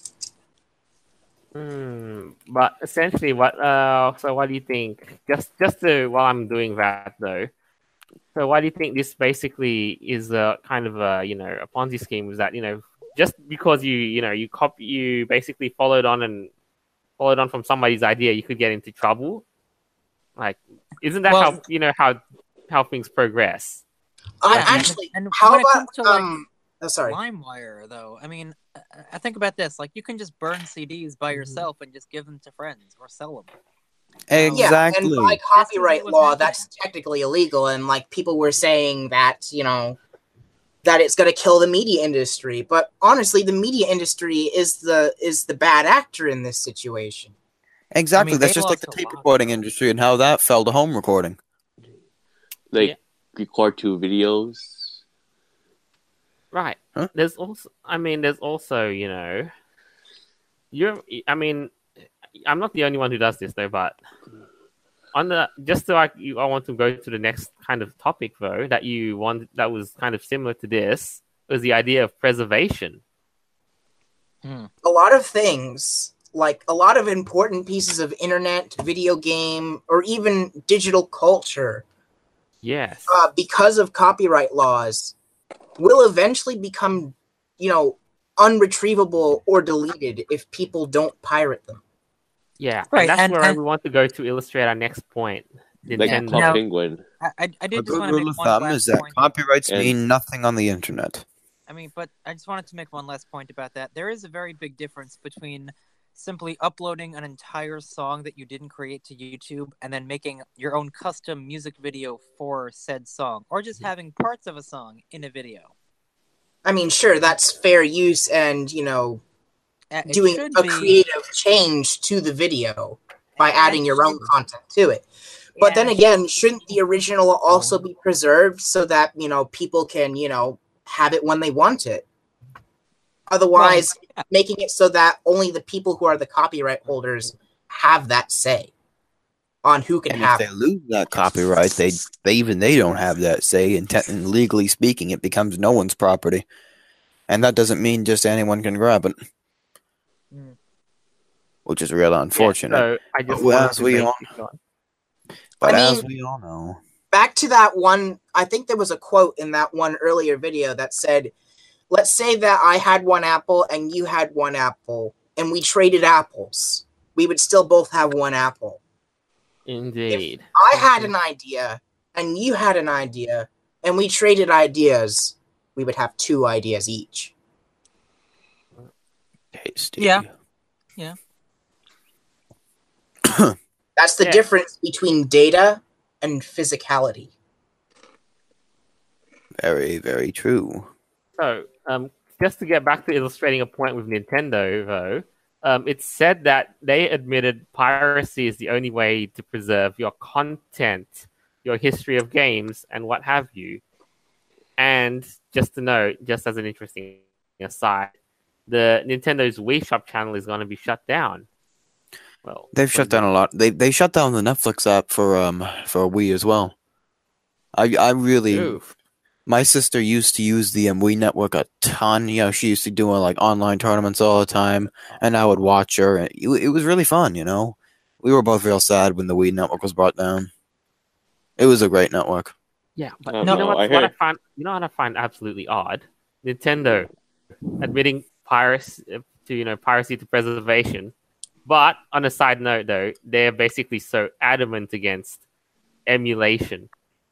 Hmm. But essentially, what? Uh. So, what do you think? Just, just to while I'm doing that though. So, why do you think this basically is a kind of a you know a Ponzi scheme? Is that you know just because you you know you copy you basically followed on and followed on from somebody's idea, you could get into trouble. Like, isn't that Well- how you know how how things progress? I Yeah, actually, and how when it about comes to, like, um? Oh, sorry. LimeWire, though, I mean, I- I think about this. Like, you can just burn C Ds by yourself and just give them to friends or sell them. Exactly. Yeah, and by copyright was law, happening. that's technically illegal. And like people were saying that, you know, that it's going to kill the media industry. But honestly, the media industry is the is the bad actor in this situation. Exactly. I mean, That's they just like the lost a tape lot, recording though. industry and how that fell to home recording. They Yeah. record two videos. Right. Huh? There's also, I mean, there's also, you know, you're, I mean, I'm not the only one who does this though, but on the, just so I, you, I want to go to the next kind of topic though, that you want, that was kind of similar to this, was the idea of preservation. A lot of things, like a lot of important pieces of internet, video game, or even digital culture, Yes. uh, because of copyright laws, will eventually become, you know, unretrievable or deleted if people don't pirate them. Yeah. Right, And that's and- where and- we want to go to illustrate our next point. Like Nintendo. Club Now- Penguin. I, I, I A did just good want to rule make of one thumb last is that point. copyrights And- mean nothing on the internet. I mean, but I just wanted to make one last point about that. There is a very big difference between simply uploading an entire song that you didn't create to YouTube and then making your own custom music video for said song, or just having parts of a song in a video. I mean, sure, that's fair use and, you know, Uh, it doing should a be- creative change to the video by Yeah, adding your it own should- content to it. But Yeah, then it again, shouldn't the original also be preserved so that, you know, people can, you know, have it when they want it? Otherwise, yeah. making it so that only the people who are the copyright holders have that say on who can And have if it. they lose that copyright, they, they even they don't have that say. And, te- and legally speaking, it becomes no one's property. And that doesn't mean just anyone can grab it, Mm. which is really unfortunate. Yeah, so I just Well, wanted as to we make- all- but I as mean- we all know, Back to that one, I think there was a quote in that one earlier video that said, let's say that I had one apple and you had one apple, and we traded apples. We would still both have one apple. Indeed. I had an idea, and you had an idea, and we traded ideas. We would have two ideas each. tasty. Yeah. That's the Yeah. difference between data and physicality. Very, very true. So, um, just to get back to illustrating a point with Nintendo, though, um, it's said that they admitted piracy is the only way to preserve your content, your history of games, and what have you. And just to note, just as an interesting aside, the Nintendo's Wii Shop channel is going to be shut down. Well, They've shut down a lot. They they shut down the Netflix app for um for Wii as well. I I really Oof. my sister used to use the um, Wii Network a ton. You know, she used to do uh, like online tournaments all the time, and I would watch her. And it, it was really fun. You know, we were both real sad when the Wii Network was brought down. It was a great network. Yeah, but Uh, you no, know what, I what I heard- find you know what I find absolutely odd? Nintendo admitting piracy to you know piracy to preservation, but on a side note though, they're basically so adamant against emulation.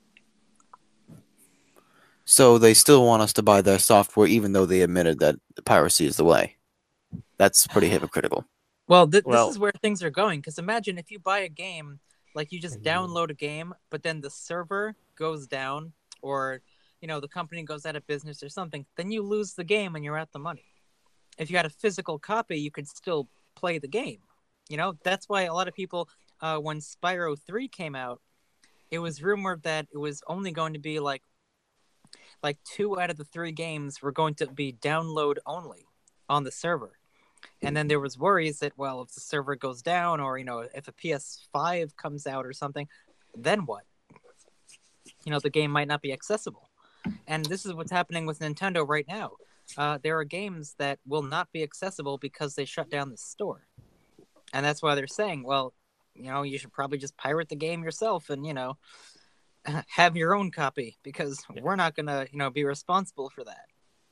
So they still want us to buy their software, even though they admitted that piracy is the way. That's pretty hypocritical. Well, th- Well- this is where things are going. Because imagine if you buy a game, like you just Mhm. download a game, but then the server goes down, or you know the company goes out of business or something. Then you lose the game and you're out the money. If you had a physical copy, you could still play the game. You know that's why a lot of people, uh, when Spyro three came out, it was rumored that it was only going to be like, like two out of the three games were going to be download only on the server. And then there was worries that, well, if the server goes down, or you know, if a P S five comes out or something, then what? You know, the game might not be accessible. And this is what's happening with Nintendo right now. Uh, there are games that will not be accessible because they shut down the store, and that's why they're saying, well, you know, you should probably just pirate the game yourself and you know, have your own copy because we're not gonna, you know, be responsible for that.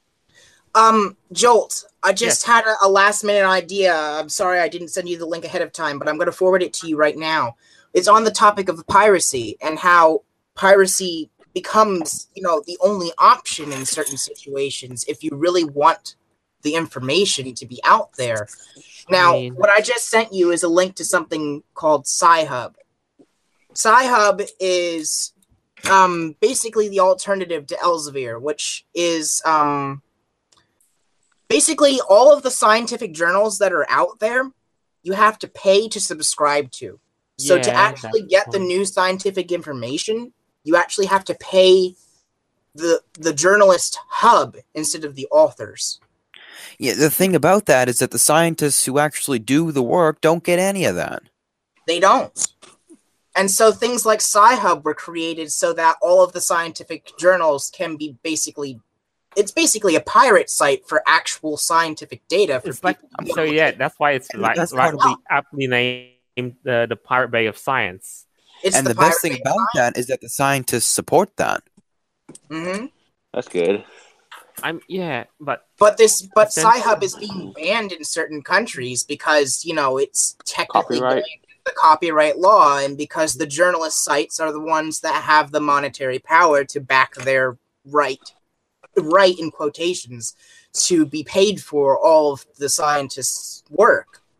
Um, Jolt, I just had a, a last minute idea. I'm sorry I didn't send you the link ahead of time, but I'm going to forward it to you right now. It's on the topic of piracy and how piracy becomes, you know, the only option in certain situations if you really want the information to be out there. Now, I mean- what I just sent you is a link to something called Sci-Hub. Sci-Hub is um, basically the alternative to Elsevier, which is um, basically all of the scientific journals that are out there, you have to pay to subscribe to. So to Yeah, actually that's get the fine. new scientific information, you actually have to pay the the journalist hub instead of the authors. Yeah, the thing about that is that the scientists who actually do the work don't get any of that. They don't. And so things like Sci-Hub were created so that all of the scientific journals can be basically, it's basically a pirate site for actual scientific data. For It's like people. so yeah, that's why it's And like that's part of rightly aptly named uh, the Pirate Bay of Science. It's and the, pirate best thing site. about that is that the scientists support that. Mhm. That's good. I'm yeah, but But this, but Essentially- Sci-Hub is being banned in certain countries because you know it's technically Copyright. going against the copyright law, and because the journalist sites are the ones that have the monetary power to back their right, right in quotations, to be paid for all of the scientists' work.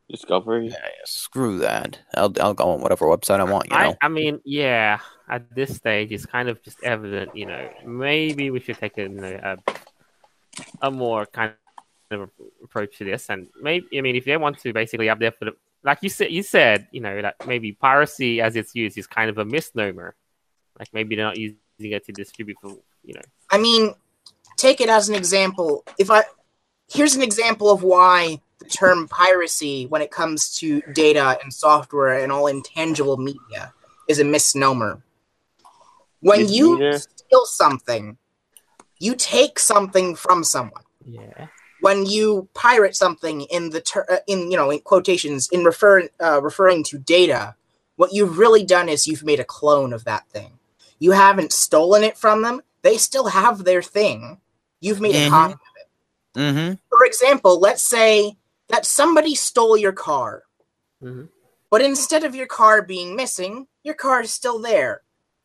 Discovery. Yeah, yeah, screw that. I'll I'll go on whatever website I want. You know. I, I mean, yeah, at this stage, it's kind of just evident, you know, maybe we should take a, you know, a, a more kind of approach to this. And maybe, I mean, if they want to basically up there for the, like you said, you said, you know, that maybe piracy as it's used is kind of a misnomer. Like maybe they're not using it to distribute for, you know. I mean, take it as an example. If I, here's an example of why the term piracy, when it comes to data and software and all intangible media, is a misnomer. When Yes, you Peter. steal something, you take something from someone. Yeah. When you pirate something in the ter- uh, in you know in quotations in refer uh, referring to data, what you've really done is you've made a clone of that thing. You haven't stolen it from them. They still have their thing. You've made a Mhm. copy of it. Mm-hmm. For example, let's say that somebody stole your car, Mm-hmm. but instead of your car being missing, your car is still there.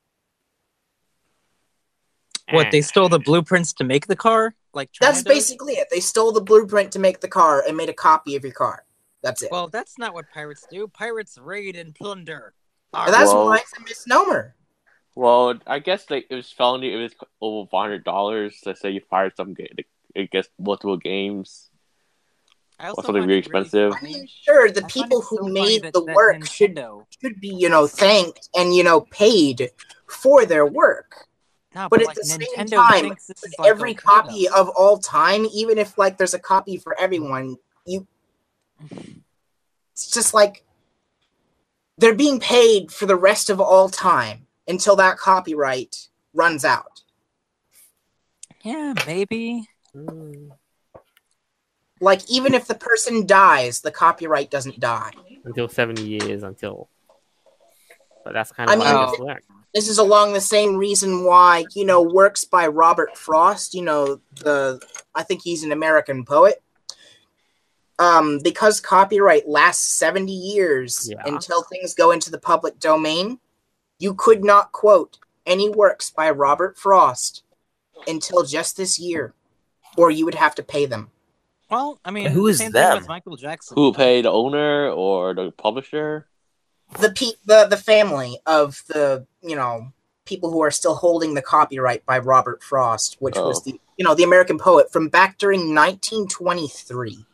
What, they stole the blueprints to make the car? Like China That's does? basically it. They stole the blueprint to make the car and made a copy of your car. That's it. Well, that's not what pirates do. Pirates raid and plunder. And that's Well- why it's a misnomer. Well, I guess like it was felony. It was over five hundred dollars. Let's say you fired some game. I guess multiple games. I also something find really it really expensive. I funny- mean, sure, the I find people it who so funny made that- the that work should Nintendo- should be, you know, thanked and, you know, paid for their work. No, But but, at like the same Nintendo time, thinks this is like Every okay, copy though. of all time, even if like there's a copy for everyone, you it's just like they're being paid for the rest of all time until that copyright runs out. Yeah, maybe. Mm. Like even if the person dies, the copyright doesn't die. Until seventy years, until. But that's kind I of mean- how this works. This is along the same reason why, you know, works by Robert Frost, you know, the I think he's an American poet. Um, because copyright lasts seventy years Yeah. until things go into the public domain, you could not quote any works by Robert Frost until just this year, or you would have to pay them. Well, I mean, Who is same them? thing with Michael Jackson. Who paid the owner or the publisher? The pe- the the family of the, you know, people who are still holding the copyright by Robert Frost, which Oh. was the, you know, the American poet from back during nineteen twenty-three.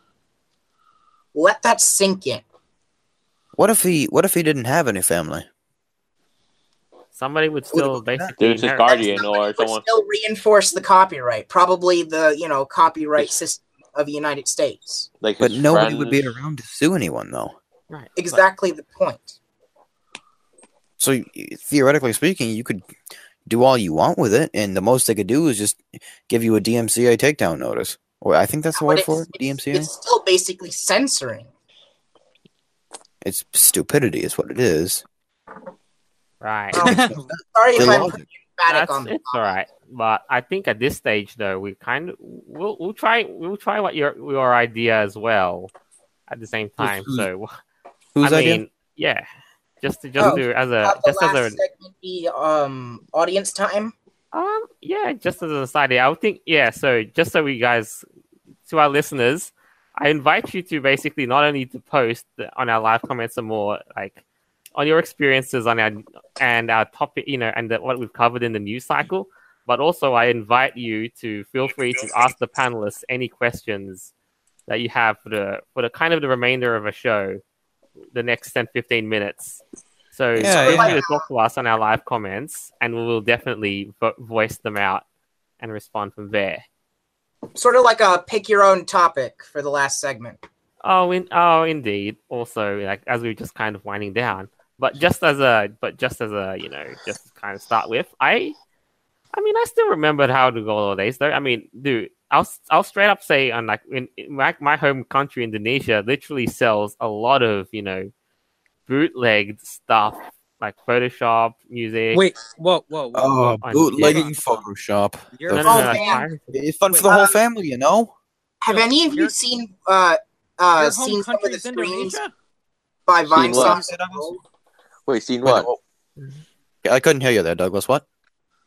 Let that sink in. What if he What if he didn't have any family? Somebody would still Look at that. basically. There's his inherit- guardian Somebody or would someone. still reinforce the copyright. Probably the, you know, copyright system of the United States. Like But his nobody would be friends. around to sue anyone, though. Right. Exactly the point. So y- theoretically speaking, you could do all you want with it, and the most they could do is just give you a D M C A takedown notice. Or I think that's the But word it's, for it. it's, D M C A. it's still basically censoring. It's stupidity, is what it is. Right. Oh, sorry if The I'm logic. emphatic That's, on that. it's all right, but I think at this stage, though, we kind of we'll we'll try we'll try what your your idea as well at the same time. who's- So Whose I idea? mean, yeah, just to just Oh, to as a Have the just as last a segment be um audience time. um yeah, just as an aside, I would think yeah. So just so we guys to our listeners, I invite you to basically not only to post on our live comments some more like on your experiences on our and our topic, you know, and the, what we've covered in the news cycle. But also, I invite you to feel free to ask the panelists any questions that you have for the for the kind of the remainder of a show, the next ten, fifteen minutes. So Yeah, feel free yeah. to talk to us on our live comments, and we will definitely vo- voice them out and respond from there. Sort of like a pick your own topic for the last segment. Oh, in, oh, indeed. Also, like as we were just kind of winding down, but just as a, but just as a, you know, just to kind of start with, I, I mean, I still remembered how to go old days though. I mean, dude, I'll, I'll straight up say, on like in, in my my home country, Indonesia, literally sells a lot of, you know, bootlegged stuff like Photoshop, music. Wait, whoa, whoa, whoa. Oh, on- bootlegging yeah. Photoshop. You're, no, the no, Oh, no, man. fine. It's fun Wait, for the whole um, family, you know. Have Yo, any of you your- seen uh uh your seen home some of country the is streams Indonesia? by Seen Vine what? Sauce? Wait, seen Wait, what? oh. Yeah, I couldn't hear you there, Douglas. What?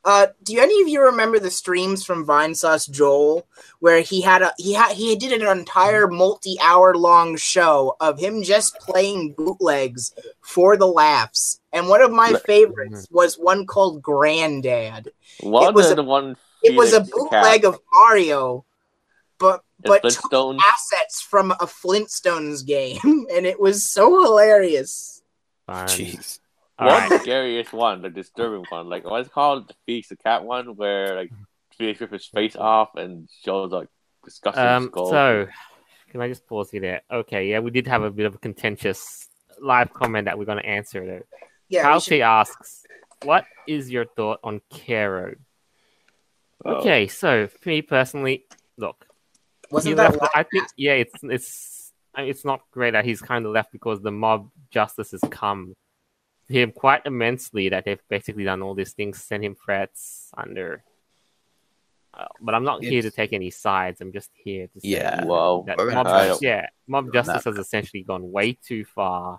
Uh, do any of you remember the streams from Vinesauce Joel, where he had a he had he did an entire multi-hour long show of him just playing bootlegs for the laughs? And one of my favorites was one called Granddad. What It was the, a- the one? It was a Felix the bootleg cat. of Mario, but The but took Flintstones. assets from a Flintstones game, and it was so hilarious. Fine. Jeez. All What's right. the scariest one? The disturbing one? Like, what's it called? The Felix the cat one, where like Felix rips his face off and shows like disgusting Um, skull. so, can I just pause you there? Okay, yeah, we did have a bit of a contentious live comment that we're going to answer though. Yeah, we should- Halsey asks, "What is your thought on Kero?" Oh. Okay, so for me personally, look, wasn't he that left. one? I think, yeah, it's it's it's not great that he's kind of left because the mob justice has come to him quite immensely. That they've basically done all these things, sent him threats under. Uh, but I'm not here to It's- take any sides. I'm just here to say Yeah. Whoa. that We're gonna mob, try justice, to- yeah, mob on justice that. has essentially gone way too far.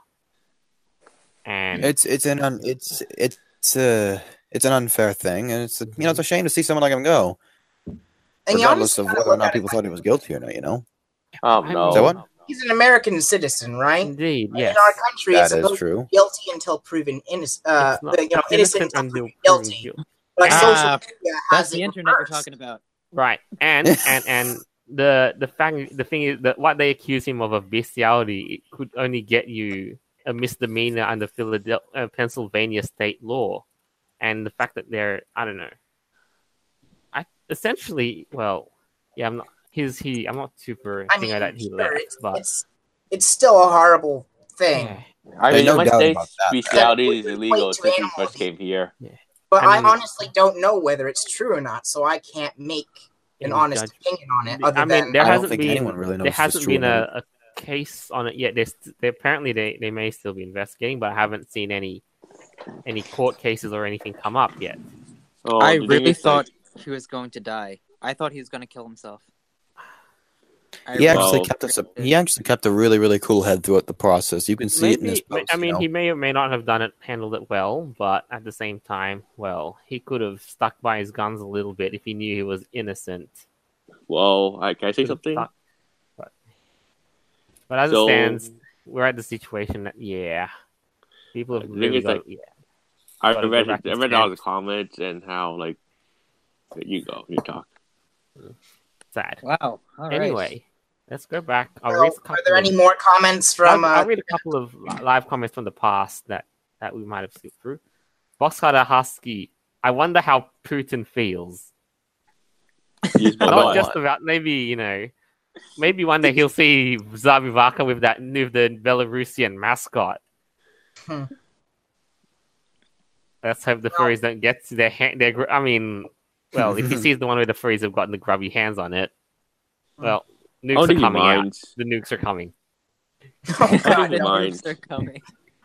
And It's it's an un, it's it's a it's an unfair thing, and it's a, you know it's a shame to see someone like him go, And you regardless honestly of gotta whether or look not at it people thought he was guilty or not. You know, Oh I no. mean- Say what? He's an American citizen, right? indeed, In yes, our country, it's that is supposed to true. be guilty until proven innocent. Uh, it's not you know, innocent innocent until until proven proven guilty. guilty. But Ah, social media has That's it the internet we're reversed. talking about. Right, and and and the the fact the thing is that what they accuse him of of bestiality it could only get you a misdemeanor under Philadelphia, uh, Pennsylvania state law, and the fact that they're I don't know, I essentially well, yeah, I'm not his he I'm not super I thinking mean, that he sure, left, it's, but it's it's still a horrible thing. yeah. I There's mean, no let's doubt say about that. bestiality is That would illegal equate to since we animals. first came here. But I I, mean- honestly don't know whether it's true or not, so I can't make an Any honest judge- opinion on it. Other I mean, than there I don't hasn't think been anyone really knows there if it's hasn't true been or a, a case on it yet. They, st- they apparently they, they may still be investigating, but I haven't seen any any court cases or anything come up yet. Oh, I the thing really is, thought like, he was going to die. I thought he was going to kill himself. I He really- actually Well- kept us. He actually kept a really really cool head throughout the process. You can see it in his Maybe post. I mean you know? he may or may not have done it handled it well, but at the same time, well, he could have stuck by his guns a little bit if he knew he was innocent. whoa, I, can I say Could have something? stuck- But, but as So- it stands, we're at the situation that yeah, people have The thing really is, got like, yeah. I Gotta go read back I and read all stand. the comments and how like you go, you talk. Sad. Wow. All right. Anyway, let's go back. I'll So, read a are couple there of- any more comments from? I'll, Uh, I'll read a couple of li- live comments from the past that, that we might have skipped through. Boxcutter Husky, I wonder how Putin feels. Use my About Not butt. just about maybe you know, maybe one day he'll see Zabivaka with that with the Belarusian mascot. Hmm. Let's hope the furries don't get to their hand. Their, gr- I mean, well, if he sees the one where the furries have gotten the grubby hands on it, well, I nukes don't are think he coming out. minds. The nukes are coming. oh I God, think he The no. minds. nukes are coming.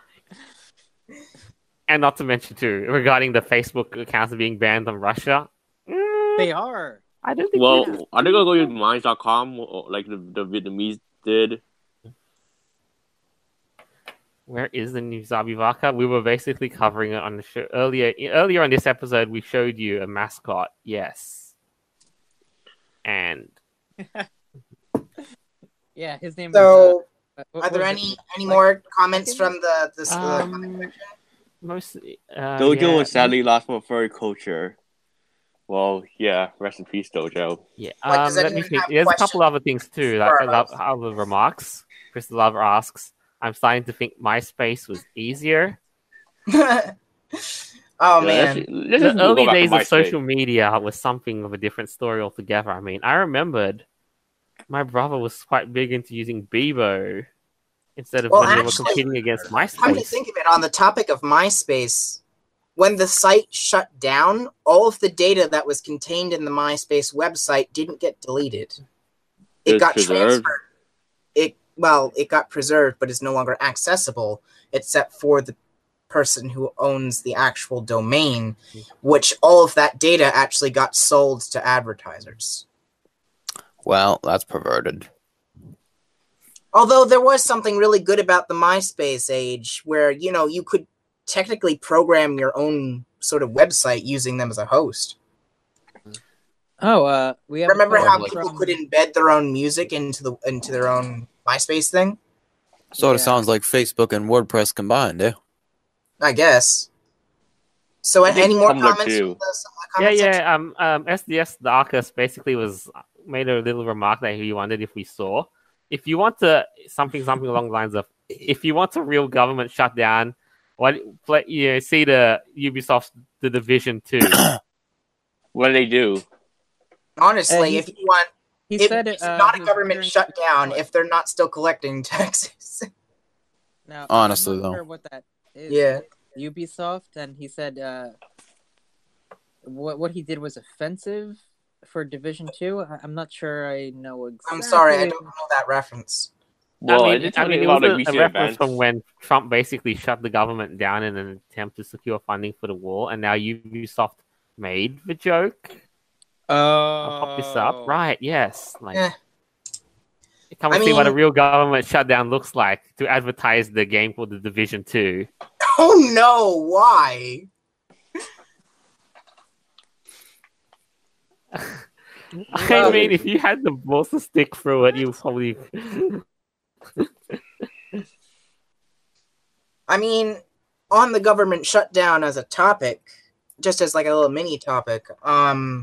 And not to mention too, regarding the Facebook accounts being banned on Russia. mm, They are. I don't think. Well, they- are they gonna go use minds dot com like the, the Vietnamese did? Where is the new Zabivaka? We were basically covering it on the show earlier. Earlier on this episode, we showed you a mascot. Yes, and Yeah, his name So, was. Uh, what are there was any it? any Like- more comments from the the, the Um, comment section? most uh, Dojo yeah, was sadly lost from furry culture. Well, yeah, rest in peace, Dojo. Yeah, Like, um, does let me anyone think. have There's a couple questions other things too. Like for uh, us? other remarks. Crystal Lover asks, "I'm starting to think MySpace was easier." oh Yeah, man, let's- let's The just go early back to days of MySpace. social media was something of a different story altogether. I mean, I remembered my brother was quite big into using Bebo instead of Well, when they were actually, competing against come to MySpace. think of it, on the topic of MySpace, when the site shut down, all of the data that was contained in the MySpace website didn't get deleted. It It's got preserved? transferred. It well, it got preserved, but is no longer accessible except for the person who owns the actual domain, which all of that data actually got sold to advertisers. Well, that's perverted. Although there was something really good about the MySpace age where, you know, you could technically program your own sort of website using them as a host. Oh, uh, we have. Remember a how comment people from- could embed their own music into the into their own MySpace thing? Sort of Yeah. sounds like Facebook and WordPress combined, eh? I guess. So, I think any more Tumblr comments too. from the, some of the Yeah, comment section? yeah. Um, um, S D S Darkus basically was made a little remark that he wondered if we saw. If you want to something something along the lines of, if you want a real government shutdown, what play, you know, see the Ubisoft The Division Two. What do they do? Honestly, Uh, he's- if you want, He it- said it's uh, not he a was government referring to- shutdown what? if they're not still collecting taxes. Now, Honestly, I'm not though. sure what that is. Yeah. Ubisoft, and he said uh, what what he did was offensive for Division Two. I- I'm not sure I know exactly. I'm sorry, I don't know that reference. Well, I I mean, did I something mean, it about was like a, a recent reference events. from when Trump basically shut the government down in an attempt to secure funding for the war, and now Ubisoft made the joke. Oh, I'll pop this up. Right? Yes. Like, Eh. come I and see what a mean- real government shutdown looks like to advertise the game called The Division Two. Oh no, why? I Well- mean, if you had the balls to stick through it, you probably. I mean, on the government shutdown as a topic, just as like a little mini topic, um,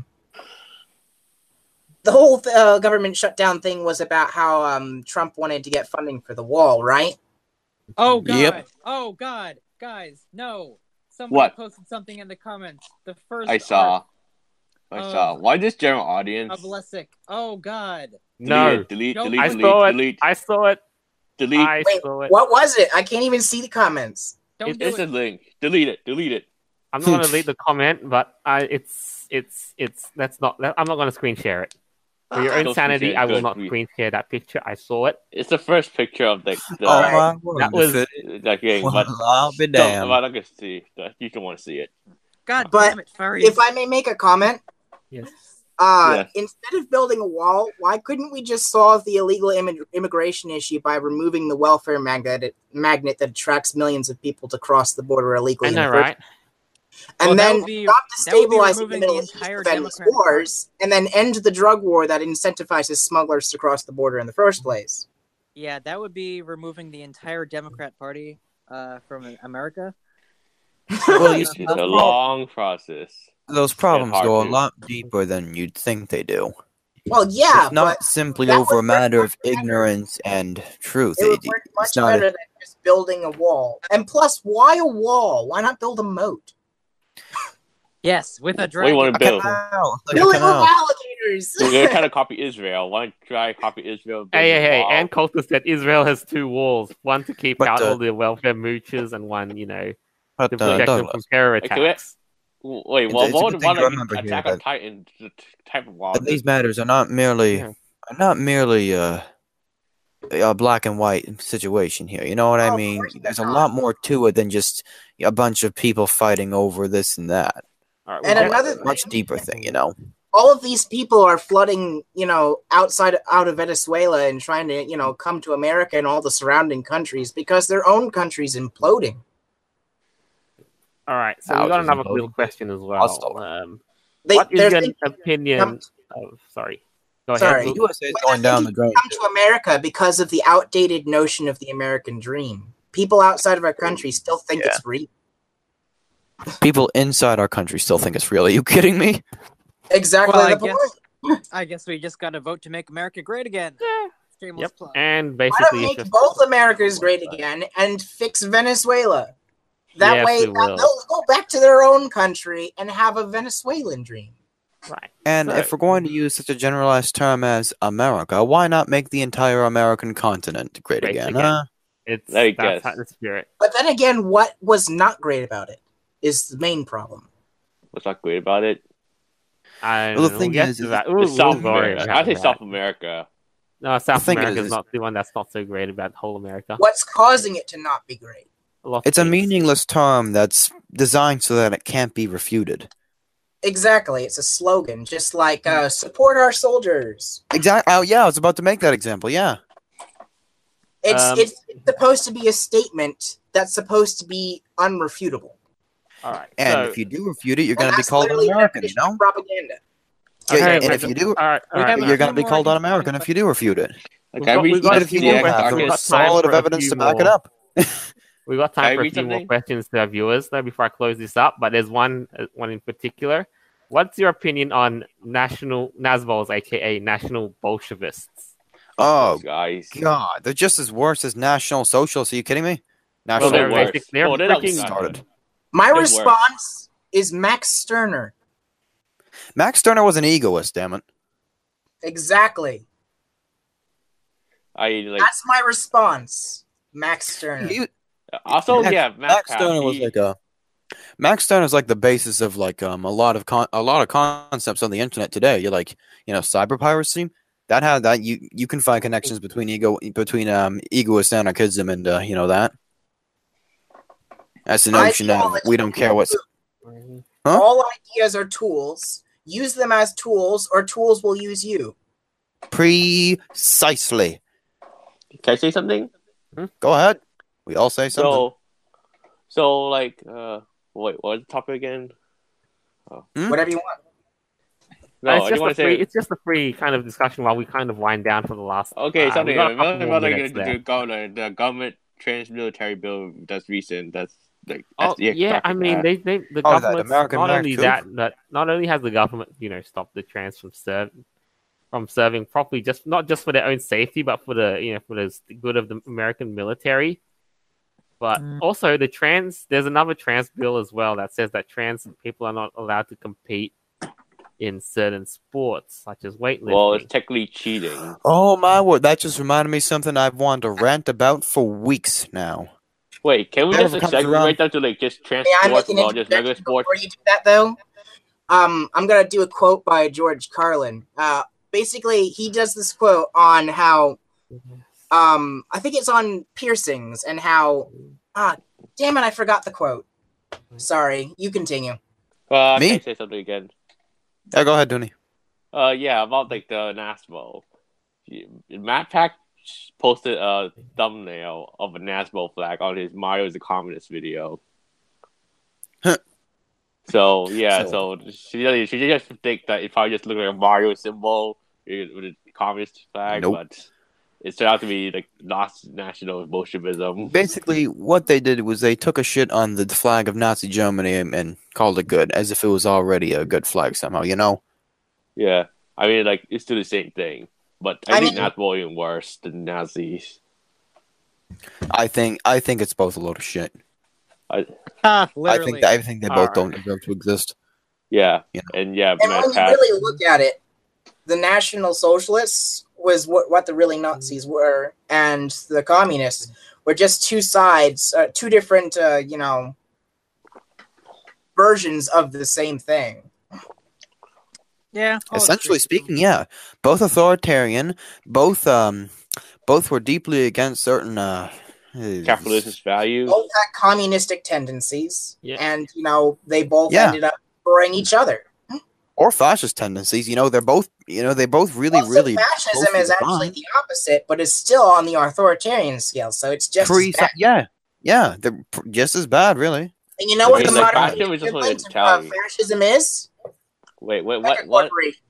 the whole uh, government shutdown thing was about how um, Trump wanted to get funding for the wall, right? Oh god! Yep. Oh god, guys, no! Somebody What? posted something in the comments. The first I saw. art I of- saw. Why this general audience? of Lessick. Oh god! No, Delete, Don't- delete, I delete, saw it. delete, I saw it. delete. I Wait, saw it. what was it? I can't even see the comments. Don't It- do It's it. a link. Delete it. Delete it. I'm not going to delete the comment, but I, it's it's it's that's not. That, I'm not going to screen share it for your Ah. own Don't sanity. screen share it. I will Good. not We- screen share that picture. I saw it. It's the first picture of the, the Oh Alright. my word! That was- if it- that game. well, But I'll be don't, damned. I'm not gonna see. You don't want to see it. God But damn it, furries! If I may make a comment, Yes. uh, Yeah. instead of building a wall, why couldn't we just solve the illegal immi- immigration issue by removing the welfare magnet magnet that attracts millions of people to cross the border illegally? I in know, the first right? And Well, that then would be- stop that would be destabilizing the removing Middle the East entire with endless Democratic wars, and then end the drug war that incentivizes smugglers to cross the border in the first place. Yeah, that would be removing the entire Democrat Party uh, from America. Well, you It's see, a those, long process. those problems hard go a to- lot deeper than you'd think they do. Well, yeah, It's not but simply that over a would matter work of much better. ignorance and truth. it would It- work it's much not better a, than just building a wall. And plus, why a wall? Why not build a moat? Yes, with a What do dragon. you want to a build? canal, like a Build it with canal. alligators. We're gonna try to copy Israel. Why don't you try to copy Israel? build Hey, a hey, hey! wall? And Coulter said Israel has two walls: one to keep But, out uh, all the welfare mooches, and one, you know, But to uh, protect them from Douglas, terror Hey, can we- attacks. Wait, It's- well, it's a what good would thing one to like remember here Attack on that- Titan the t- type of wall? but these matters are not merely Yeah. are not merely uh, a black and white situation here. You know what Oh, I of mean? course they're There's a not. lot more to it than just a bunch of people fighting over this and that. All right, And well, another a much thing- deeper thing, you know. All of these people are flooding, you know, outside out of Venezuela and trying to, you know, come to America and all the surrounding countries because their own country's imploding. all right. So Ouch, we got is another imploding. little question as well. Hostile. Um, They, what is they're your thinking opinion? come- Of, sorry, go Sorry. ahead. The U S A is But going they're down the thinking drain. come to America because of the outdated notion of the American dream. People outside of our country still think Yeah. it's real. People inside our country still think it's real. Are you kidding me? Exactly Well, I the guess- point. I guess we just got to vote to make America great again. Shameless Yep. plug. And Why not basically, it's make just both Americas great again and fix Venezuela? That Yes, way, we that- will. they'll go back to their own country and have a Venezuelan dream. right. And So- if we're going to use such a generalized term as America, why not make the entire American continent great, Great again? again. Huh? It's I that's guess. how the spirit. But then again, what was not great about it is the main problem. What's not great about it? I Well, the we'll thing get is, to is that. It's Ooh, South we'll worry America. about I say that. South America. No, South thing America is is- not the one that's not so great about whole America. What's causing it to not be great? Lots It's of a things. meaningless term that's designed so that it can't be refuted. Exactly, it's a slogan, just like uh, "support our soldiers." Exactly. Oh, yeah, I was about to make that example. Yeah. It's Um, it's supposed to be a statement that's supposed to be unrefutable. All right. And so, if you do refute it, you're And going to be that's called an literally American, you definition of know? propaganda. Yeah, okay, and wait, if you do, all right, all We right. have a you're few going to be more called interesting un-American if you do refute it. Like, We've can I got- read we've got Even a if you few do more X have questions. the We've got Darkest? time solid for of a evidence few to back it more. up. We've got Can time I for a read few more something? questions to our viewers though before I close this up. But there's one uh, one in particular. What's your opinion on national Nazbols, aka National Bolshevists? Oh, Those guys. God. They're just as worse as National Socialists. Are you kidding me? Well, National they're worse. basic, they're Oh, they're not freaking. started. My They're worse. response is Max Stirner. Max Stirner was an egoist, damn it. Exactly. I like. That's my response. Max Stirner. He- Also, Max- yeah, Matt Max Pat, Stirner was he- like a Max Stirner is like the basis of like um a lot of con- a lot of concepts on the internet today. You're like, you know, cyber piracy. That had that you you can find connections between ego between um egoist anarchism and uh, you know that. That's the notion of we don't care what's Huh? All ideas are tools. Use them as tools, or tools will use you. precisely. Can I say something? Go ahead. We all say something. So, so like, uh, wait, what was the topic again? Hmm? Whatever you want. No, it's I just just a want to free. say. It's just a free kind of discussion while we kind of wind down for the last. Okay, uh, something. we got a About, couple more about like minutes the, there. the government, the government trans military bill that's recent. That's like. Oh that's the yeah, extra I mean that. they, they the Oh, that government American not Mac only coup? that that not only has the government you know stopped the trans from serve from serving properly, just not just for their own safety, but for the you know for the good of the American military. But Mm. also the trans, there's another trans bill as well that says that trans people are not allowed to compete in certain sports such as weightlifting. Well, it's technically cheating. Oh my word! That just reminded me of something I've wanted to rant about for weeks now. Wait, can we Whatever just like, comes segue around. right down to like just trans May I make sports an or just regular interjection sports? before you do that, though? Um, I'm gonna do a quote by George Carlin. Uh, basically, he does this quote on how, um, I think it's on piercings and how, ah, damn it, I forgot the quote. Sorry, you continue. Uh, Me? Can I say something again? Yeah, go ahead, Dooney. Uh, yeah, about like the NASBO. Matt Pack posted a thumbnail of a NASBO flag on his Mario is a Communist video. Huh. So yeah, So- so, she she just think that it probably just looked like a Mario symbol with a communist flag, Nope. but it turned out to be like Nazi national Bolshevism. Basically, what they did was they took a shit on the flag of Nazi Germany and, and called it good, as if it was already a good flag somehow, you know? Yeah, I mean like it's still the same thing, but I, I think mean- that's even worse than Nazis. I think I think it's both a load of shit. Ah, I literally. think I think they both Alright. don't deserve to exist. Yeah, You and yeah, And Matt when you Pack. really look at it, the National Socialists was what, what the really Nazis were, and the Communists were just two sides, uh, two different, uh, you know, versions of the same thing. yeah. I'll Essentially agree. speaking, yeah, both authoritarian, both um, both were deeply against certain uh, capitalist values. Both had communistic tendencies, Yeah. and you know they both Yeah. ended up destroying each other. or fascist tendencies. You know, they're both you know they both really Also, really fascism closely is actually defined. the opposite, but it's still on the authoritarian scale, so it's just Pre- as bad. yeah, yeah, they're pr- just as bad, really. And you know I what mean, the like, modern fascism is just like equivalent of uh, Italian. fascism is? Wait, wait, Mega what? What? corporation.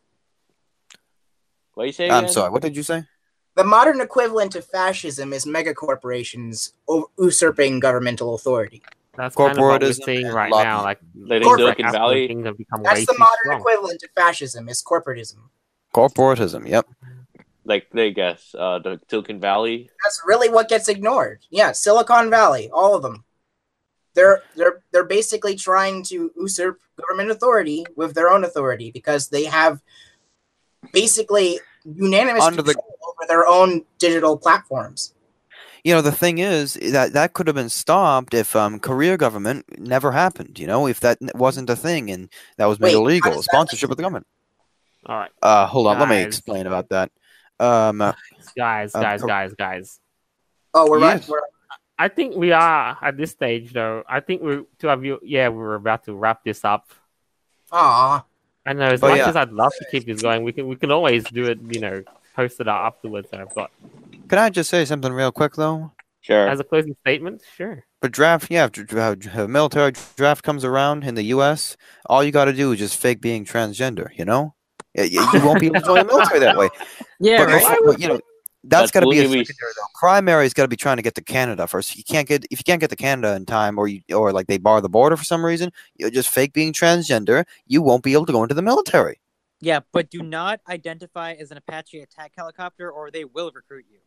What you say? I'm again? sorry. What did you say? The modern equivalent of fascism is megacorporations o- usurping governmental authority. That's kind of what we're Corporatism seeing and right lobbying. now. Like, Like things Silicon African Valley? things have become way That's the too modern strong. equivalent of fascism, is corporatism. Corporatism. Yep. Like they guess uh, the Silicon Valley. That's really what gets ignored. Yeah, Silicon Valley, all of them. They're they're they're basically trying to usurp government authority with their own authority because they have basically unanimous Under the- control over their own digital platforms. You know, the thing is that that could have been stopped if um, career government never happened. You know, if that n- wasn't a thing and that was made Wait, how illegal, does that sponsorship of the government. All right, Uh, hold on, let me Guys. explain about that. Um, uh, guys, Um, guys, cor- guys, guys. Oh, we're Yes. right. We're, I think we are at this stage, though. I think we're to have you. Yeah, we're about to wrap this up. aw. I know, as Oh, much yeah. as I'd love to keep this going, we can we can always do it. You know, post it out afterwards. And I've got can I just say something real quick though? Sure. As a closing statement, sure. But draft, yeah, if dra- dra- military draft comes around in the U S, all you got to do is just fake being transgender. You know, Y- y- you won't be able to join the military that way. Yeah, but, right. before, but, you know, that's But got to be a will you be- secondary though. Primary's got to be trying to get to Canada first. You can't get if you can't get to Canada in time, or you or like they bar the border for some reason. You just fake being transgender. You won't be able to go into the military. Yeah, but do not identify as an Apache attack helicopter, or they will recruit you.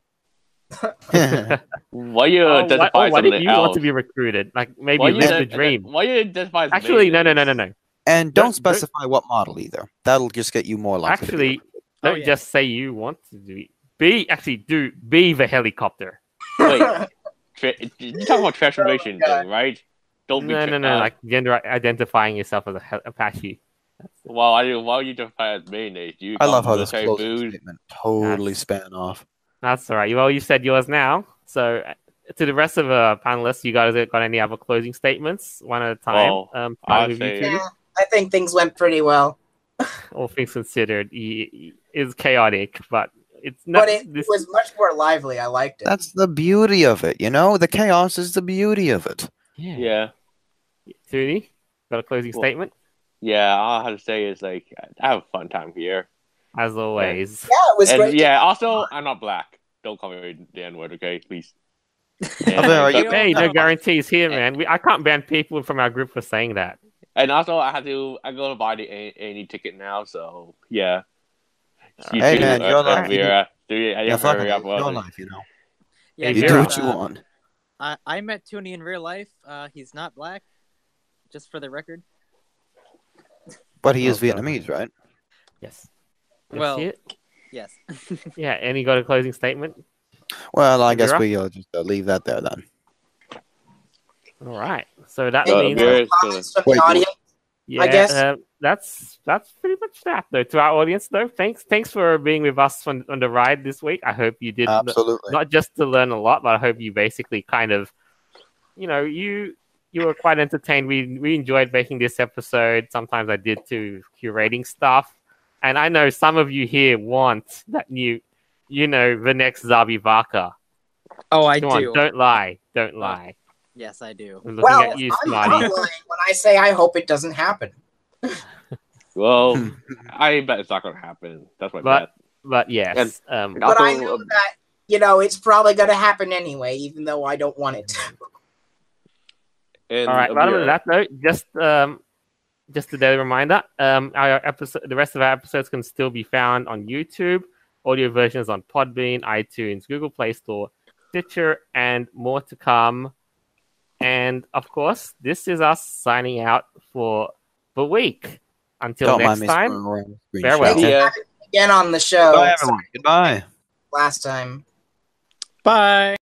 Why you Oh, why, identify oh, why did something you want else? to be recruited? Like maybe Why you live the ident- dream. Why you identify as Actually, no, no, no, no, mayonnaise? no. And Don't- don't specify what model either. That'll just get you more likely. to be Actually, recruited. Oh, don't yeah. just say you want to be. Be actually do be the helicopter. Wait, tra- you're talking about transformation, Oh, God. thing, right? Don't be. No, tra- no, no. uh, Like gender identifying yourself as a hel- Apache. Well, I do. Why you identify as mayonnaise? Do you I call love how this military closing food? statement totally That's- span off. That's all right. Well, you said yours now. So, uh, to the rest of the panelists, you guys got any other closing statements, one at a time? Well, um, I'd starting with you say- two. Yeah, I think things went pretty well, All things considered, he, he is chaotic, but it's not. but it this, was much more lively. I liked it. That's the beauty of it, you know. The chaos is the beauty of it. yeah. Yeah, Toonie, got a closing Well, statement? yeah. All I have to say is like I have a fun time here, As always. Yeah, it was and great. to- yeah. Also, I'm not black. Don't call me the N word, okay? Please. And, Although, are uh, you- Hey, no no. guarantees here, man. We, I can't ban people from our group for saying that. and also, I have to. I'm gonna buy the A and E ticket now, so yeah. You Hey, too, man, uh, your uh, life, you do- Vera. Do you, you Yeah, have to fuck hurry it, up? it's your uh, life, you know. Yeah, Hey, You Vera, do Vera, what you uh, want. I, I met Toonie in real life. Uh, he's not black, just for the record. But he is Okay. Vietnamese, right? Yes. That's Well- it. Yes. Yeah, and you got a closing statement? Well, I guess Vera? we'll just uh, leave that there then. All right. So that Uh, means Vera- Comments from Wait, the audience. yeah, I guess- uh, that's that's pretty much that though. To our audience though, thanks thanks for being with us on, on the ride this week. I hope you did n- Absolutely. not just to learn a lot, but I hope you basically kind of, you know, you you were quite entertained. We we enjoyed making this episode. Sometimes I did too, curating stuff, and I know some of you here want that new, you know, the next Zabi Vaka. Oh, I Come do. on, don't lie, don't lie. Yes, I do. I'm looking Well, at you, I'm Smarty. not lying when I say I hope it doesn't happen. Well, I bet it's not gonna happen. That's my But- bet. But yes, um, And But I also, know um, that, you know, it's probably going to happen anyway, even though I don't want it to. and all right. uh, Rather Vera- than that, though, just um, just a daily reminder. Um, our episode, the rest of our episodes can still be found on YouTube. Audio versions on Podbean, iTunes, Google Play Store, Stitcher, and more to come. And of course, this is us signing out for the week. Until Don't next mind me time. screwing around with screen farewell. share. Thanks for Yeah. having me again on the show Goodbye, everyone. Goodbye. last time. Bye.